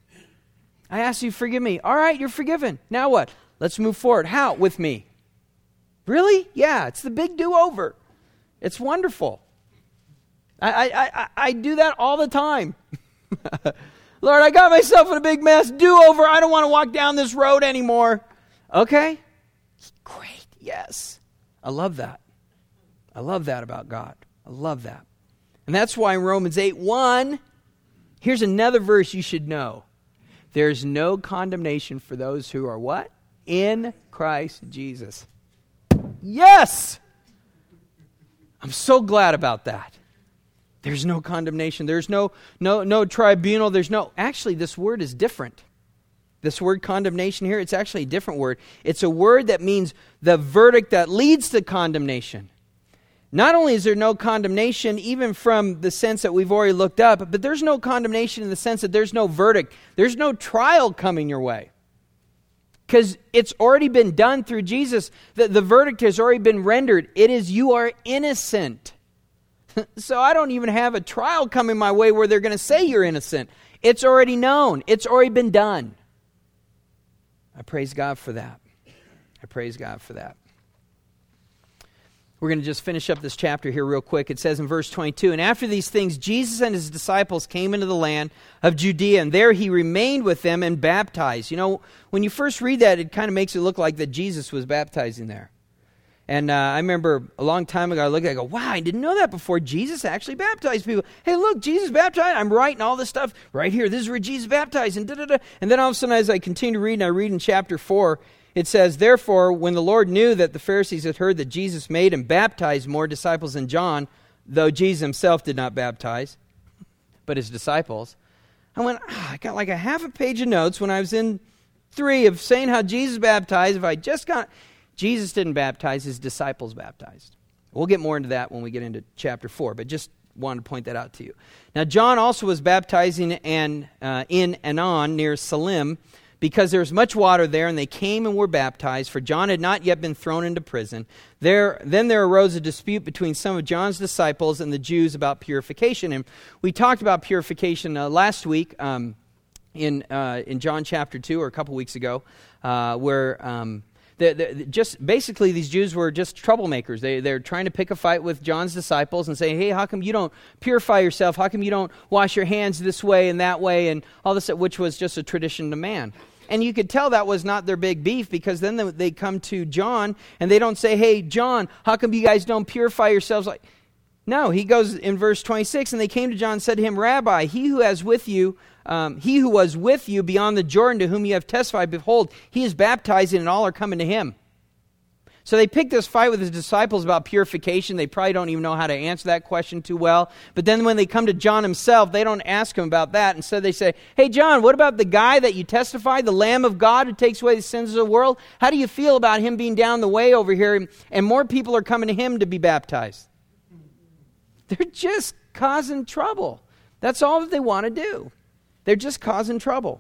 I ask you to forgive me. All right, you're forgiven. Now what? Let's move forward. How? With me. Really? Yeah, it's the big do-over. It's wonderful. I, I, I, I do that all the time. Lord, I got myself in a big mess. Do-over. I don't want to walk down this road anymore. Okay. Great. Yes. I love that. I love that about God. I love that. And that's why in Romans eight one, here's another verse you should know. There's no condemnation for those who are what? In Christ Jesus. Yes! I'm so glad about that. There's no condemnation. There's no no no tribunal. There's no... Actually, this word is different. This word condemnation here, it's actually a different word. It's a word that means the verdict that leads to condemnation. Not only is there no condemnation, even from the sense that we've already looked up, but there's no condemnation in the sense that there's no verdict. There's no trial coming your way. Because it's already been done through Jesus. The, the verdict has already been rendered. It is, you are innocent. So I don't even have a trial coming my way where they're going to say you're innocent. It's already known. It's already been done. I praise God for that. I praise God for that. We're going to just finish up this chapter here real quick. It says in verse twenty-two, and after these things, Jesus and his disciples came into the land of Judea, and there he remained with them and baptized. You know, when you first read that, it kind of makes it look like that Jesus was baptizing there. And uh, I remember a long time ago, I looked at it, I go, wow, I didn't know that before. Jesus actually baptized people. Hey, look, Jesus baptized. I'm writing all this stuff right here. This is where Jesus baptized. And, da-da-da. And then all of a sudden, as I continue to read, and I read in chapter four, it says, therefore, when the Lord knew that the Pharisees had heard that Jesus made and baptized more disciples than John, though Jesus himself did not baptize, but his disciples, I went, oh, I got like a half a page of notes when I was in three of saying how Jesus baptized. If I just got... Jesus didn't baptize, his disciples baptized. We'll get more into that when we get into chapter four, but just wanted to point that out to you. Now, John also was baptizing and, uh, in Anon near Salim because there was much water there, and they came and were baptized, for John had not yet been thrown into prison. There, then there arose a dispute between some of John's disciples and the Jews about purification. And we talked about purification uh, last week um, in, uh, in John chapter two, or a couple weeks ago, uh, where... Um, The, the, just basically, these Jews were just troublemakers. They, they're trying to pick a fight with John's disciples and say, hey, how come you don't purify yourself? How come you don't wash your hands this way and that way? And all this, which was just a tradition to man. And you could tell that was not their big beef, because then they, they come to John and they don't say, hey, John, how come you guys don't purify yourselves? Like, no, he goes in verse twenty-six, and they came to John and said to him, Rabbi, he who has with you, um, he who was with you beyond the Jordan, to whom you have testified, behold, he is baptizing, and all are coming to him. So they picked this fight with his disciples about purification. They probably don't even know how to answer that question too well. But then when they come to John himself, they don't ask him about that. Instead they say, hey, John, what about the guy that you testified, the Lamb of God who takes away the sins of the world? How do you feel about him being down the way over here, and more people are coming to him to be baptized? They're just causing trouble. That's all that they want to do. They're just causing trouble.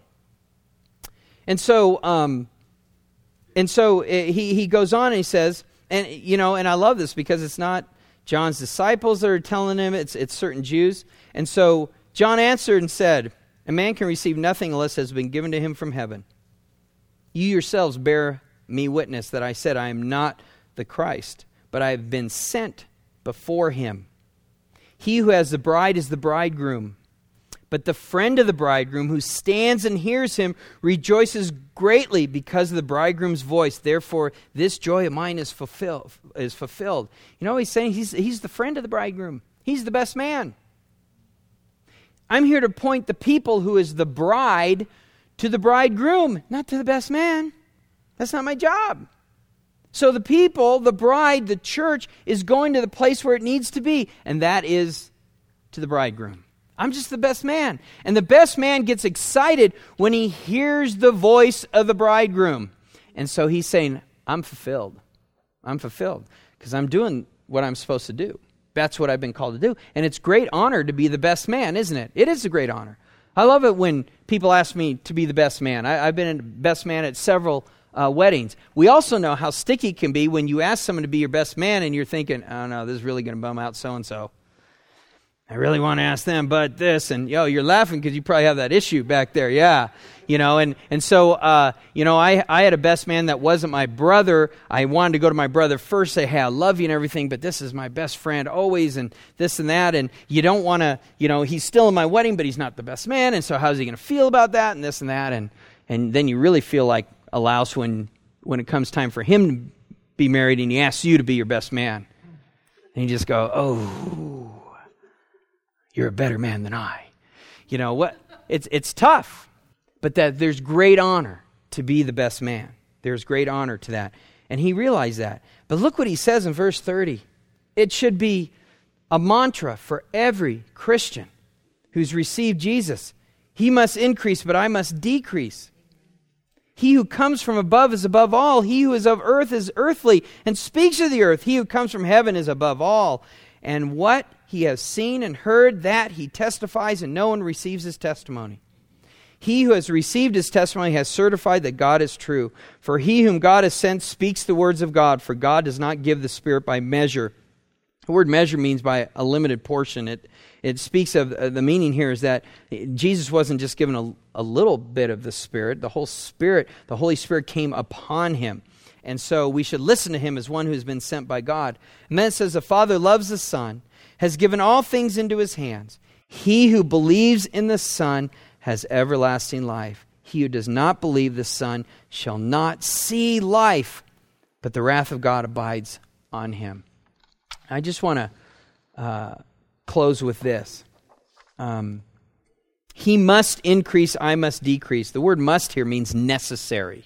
And so... Um, And so he, he goes on and he says, and you know, and I love this because it's not John's disciples that are telling him, it's it's certain Jews. And so John answered and said, a man can receive nothing unless it has been given to him from heaven. You yourselves bear me witness that I said I am not the Christ, but I have been sent before him. He who has the bride is the bridegroom. But the friend of the bridegroom who stands and hears him rejoices greatly because of the bridegroom's voice. Therefore, this joy of mine is fulfilled. Is fulfilled. You know, he's saying he's, he's the friend of the bridegroom. He's the best man. I'm here to point the people who is the bride to the bridegroom, not to the best man. That's not my job. So the people, the bride, the church, is going to the place where it needs to be, and that is to the bridegroom. I'm just the best man. And the best man gets excited when he hears the voice of the bridegroom. And so he's saying, I'm fulfilled. I'm fulfilled because I'm doing what I'm supposed to do. That's what I've been called to do. And it's great honor to be the best man, isn't it? It is a great honor. I love it when people ask me to be the best man. I, I've been a best man at several uh, weddings. We also know how sticky it can be when you ask someone to be your best man and you're thinking, oh no, this is really going to bum out so-and-so. I really want to ask them, but this, and yo, you're laughing because you probably have that issue back there, yeah, you know, and and so, uh, you know, I I had a best man that wasn't my brother. I wanted to go to my brother first, say, hey, I love you and everything, but this is my best friend always, and this and that, and you don't want to, you know, he's still in my wedding, but he's not the best man, and so how's he going to feel about that, and this and that, and and then you really feel like a louse when when it comes time for him to be married, and he asks you to be your best man, and you just go, oh. You're a better man than I. You know what? It's it's tough, but that there's great honor to be the best man. There's great honor to that. And he realized that. But look what he says in verse thirty. It should be a mantra for every Christian who's received Jesus. He must increase, but I must decrease. He who comes from above is above all. He who is of earth is earthly and speaks of the earth. He who comes from heaven is above all. And what he has seen and heard, that he testifies, and no one receives his testimony. He who has received his testimony has certified that God is true. For he whom God has sent speaks the words of God, for God does not give the Spirit by measure. The word measure means by a limited portion. It it speaks of, uh, the meaning here is that Jesus wasn't just given a, a little bit of the Spirit. The whole Spirit, the Holy Spirit came upon him. And so we should listen to him as one who has been sent by God. And then it says, the Father loves the Son, has given all things into his hands. He who believes in the Son has everlasting life. He who does not believe the Son shall not see life, but the wrath of God abides on him. I just want to uh, close with this. Um, he must increase, I must decrease. The word must here means necessary.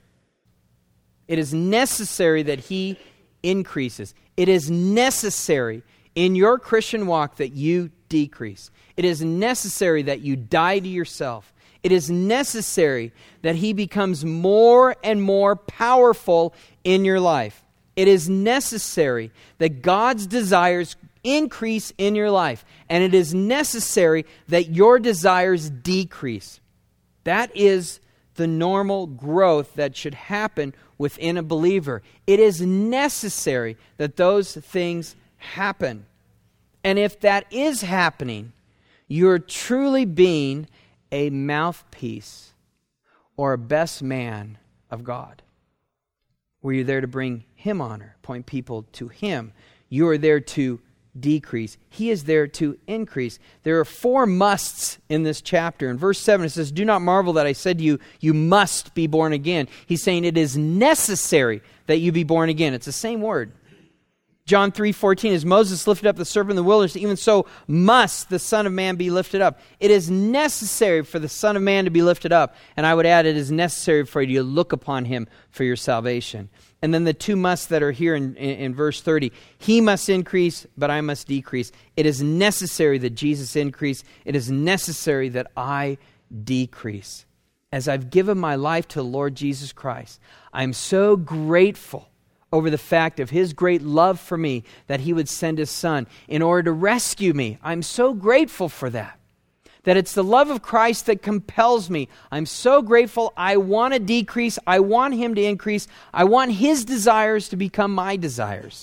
It is necessary that he increases. It is necessary in your Christian walk that you decrease. It is necessary that you die to yourself. It is necessary that he becomes more and more powerful in your life. It is necessary that God's desires increase in your life. And it is necessary that your desires decrease. That is the normal growth that should happen within a believer. It is necessary that those things happen. And if that is happening, you're truly being a mouthpiece or a best man of God. Where you're there to bring him honor, point people to him. You are there to decrease. He is there to increase. There are four musts in this chapter. In verse seven it says, do not marvel that I said to you, you must be born again. He's saying it is necessary that you be born again. It's the same word. John three fourteen, as Moses lifted up the serpent in the wilderness, even so must the Son of Man be lifted up. It is necessary for the Son of Man to be lifted up. And I would add, it is necessary for you to look upon him for your salvation. And then the two musts that are here in, in, in verse thirty. He must increase, but I must decrease. It is necessary that Jesus increase. It is necessary that I decrease. As I've given my life to the Lord Jesus Christ, I'm so grateful over the fact of his great love for me that he would send his Son in order to rescue me. I'm so grateful for that. That it's the love of Christ that compels me. I'm so grateful. I want to decrease. I want him to increase. I want his desires to become my desires.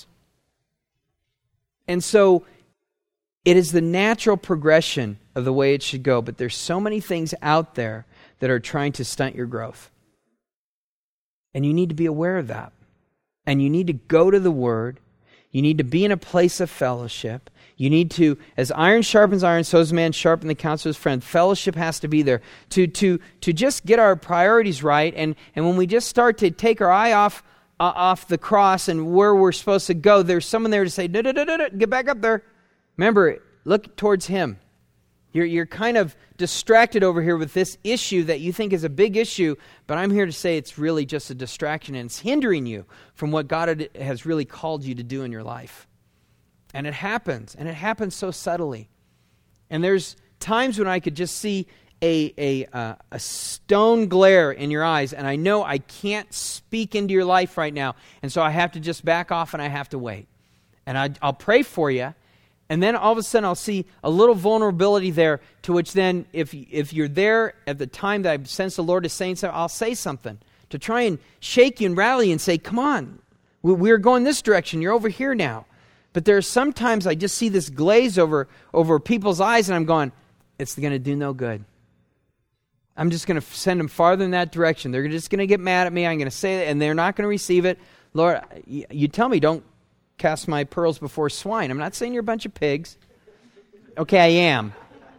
And so it is the natural progression of the way it should go. But there's so many things out there that are trying to stunt your growth. And you need to be aware of that. And you need to go to the Word. You need to be in a place of fellowship. You need to, as iron sharpens iron, so does a man sharpen the counsel of his friend. Fellowship has to be there to to to just get our priorities right. And, and when we just start to take our eye off uh, off the cross and where we're supposed to go, there's someone there to say, no, no, no, no, no, get back up there. Remember, look towards him. You're, you're kind of distracted over here with this issue that you think is a big issue, but I'm here to say it's really just a distraction and it's hindering you from what God has really called you to do in your life. And it happens, and it happens so subtly. And there's times when I could just see a, a, uh, a stone glare in your eyes, and I know I can't speak into your life right now, and so I have to just back off and I have to wait. And I, I'll pray for you. And then all of a sudden I'll see a little vulnerability there, to which then if if you're there at the time that I sense the Lord is saying something, I'll say something to try and shake you and rally you and say, come on, we're going this direction, you're over here now. But there are sometimes I just see this glaze over, over people's eyes and I'm going, it's going to do no good. I'm just going to send them farther in that direction. They're just going to get mad at me. I'm going to say it and they're not going to receive it. Lord, you tell me don't cast my pearls before swine. I'm not saying you're a bunch of pigs. Okay, I am.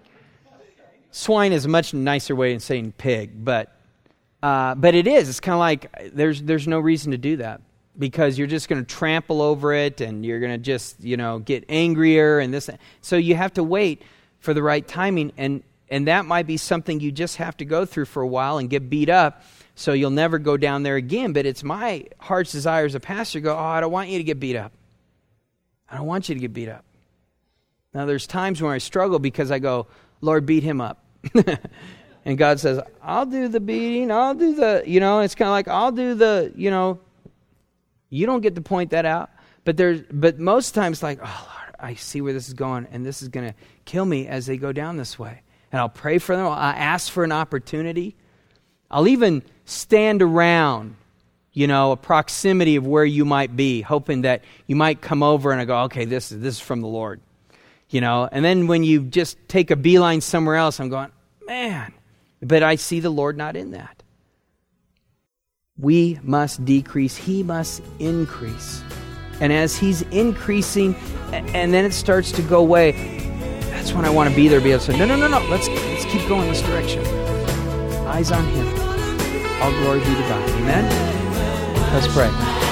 Swine is a much nicer way of saying pig, but uh, but it is. It's kind of like there's there's no reason to do that because you're just going to trample over it and you're going to just, you know, get angrier and this. So you have to wait for the right timing, and and that might be something you just have to go through for a while and get beat up. So you'll never go down there again. But it's my heart's desire as a pastor to go, oh, I don't want you to get beat up. I don't want you to get beat up. Now, there's times when I struggle because I go, Lord, beat him up. And God says, I'll do the beating. I'll do the, you know, it's kind of like, I'll do the, you know, you don't get to point that out. But there's, but most times like, oh, Lord, I see where this is going and this is going to kill me as they go down this way. And I'll pray for them. I'll ask for an opportunity. I'll even stand around, you know, a proximity of where you might be, hoping that you might come over and I go, okay, this is this is from the Lord, you know. And then when you just take a beeline somewhere else, I'm going, man, but I see the Lord not in that. We must decrease, he must increase. And as he's increasing, and then it starts to go away, that's when I want to be there, be able to say, no, no, no, no, let's, let's keep going this direction. Eyes on him. All glory be to God. Amen? Let's pray.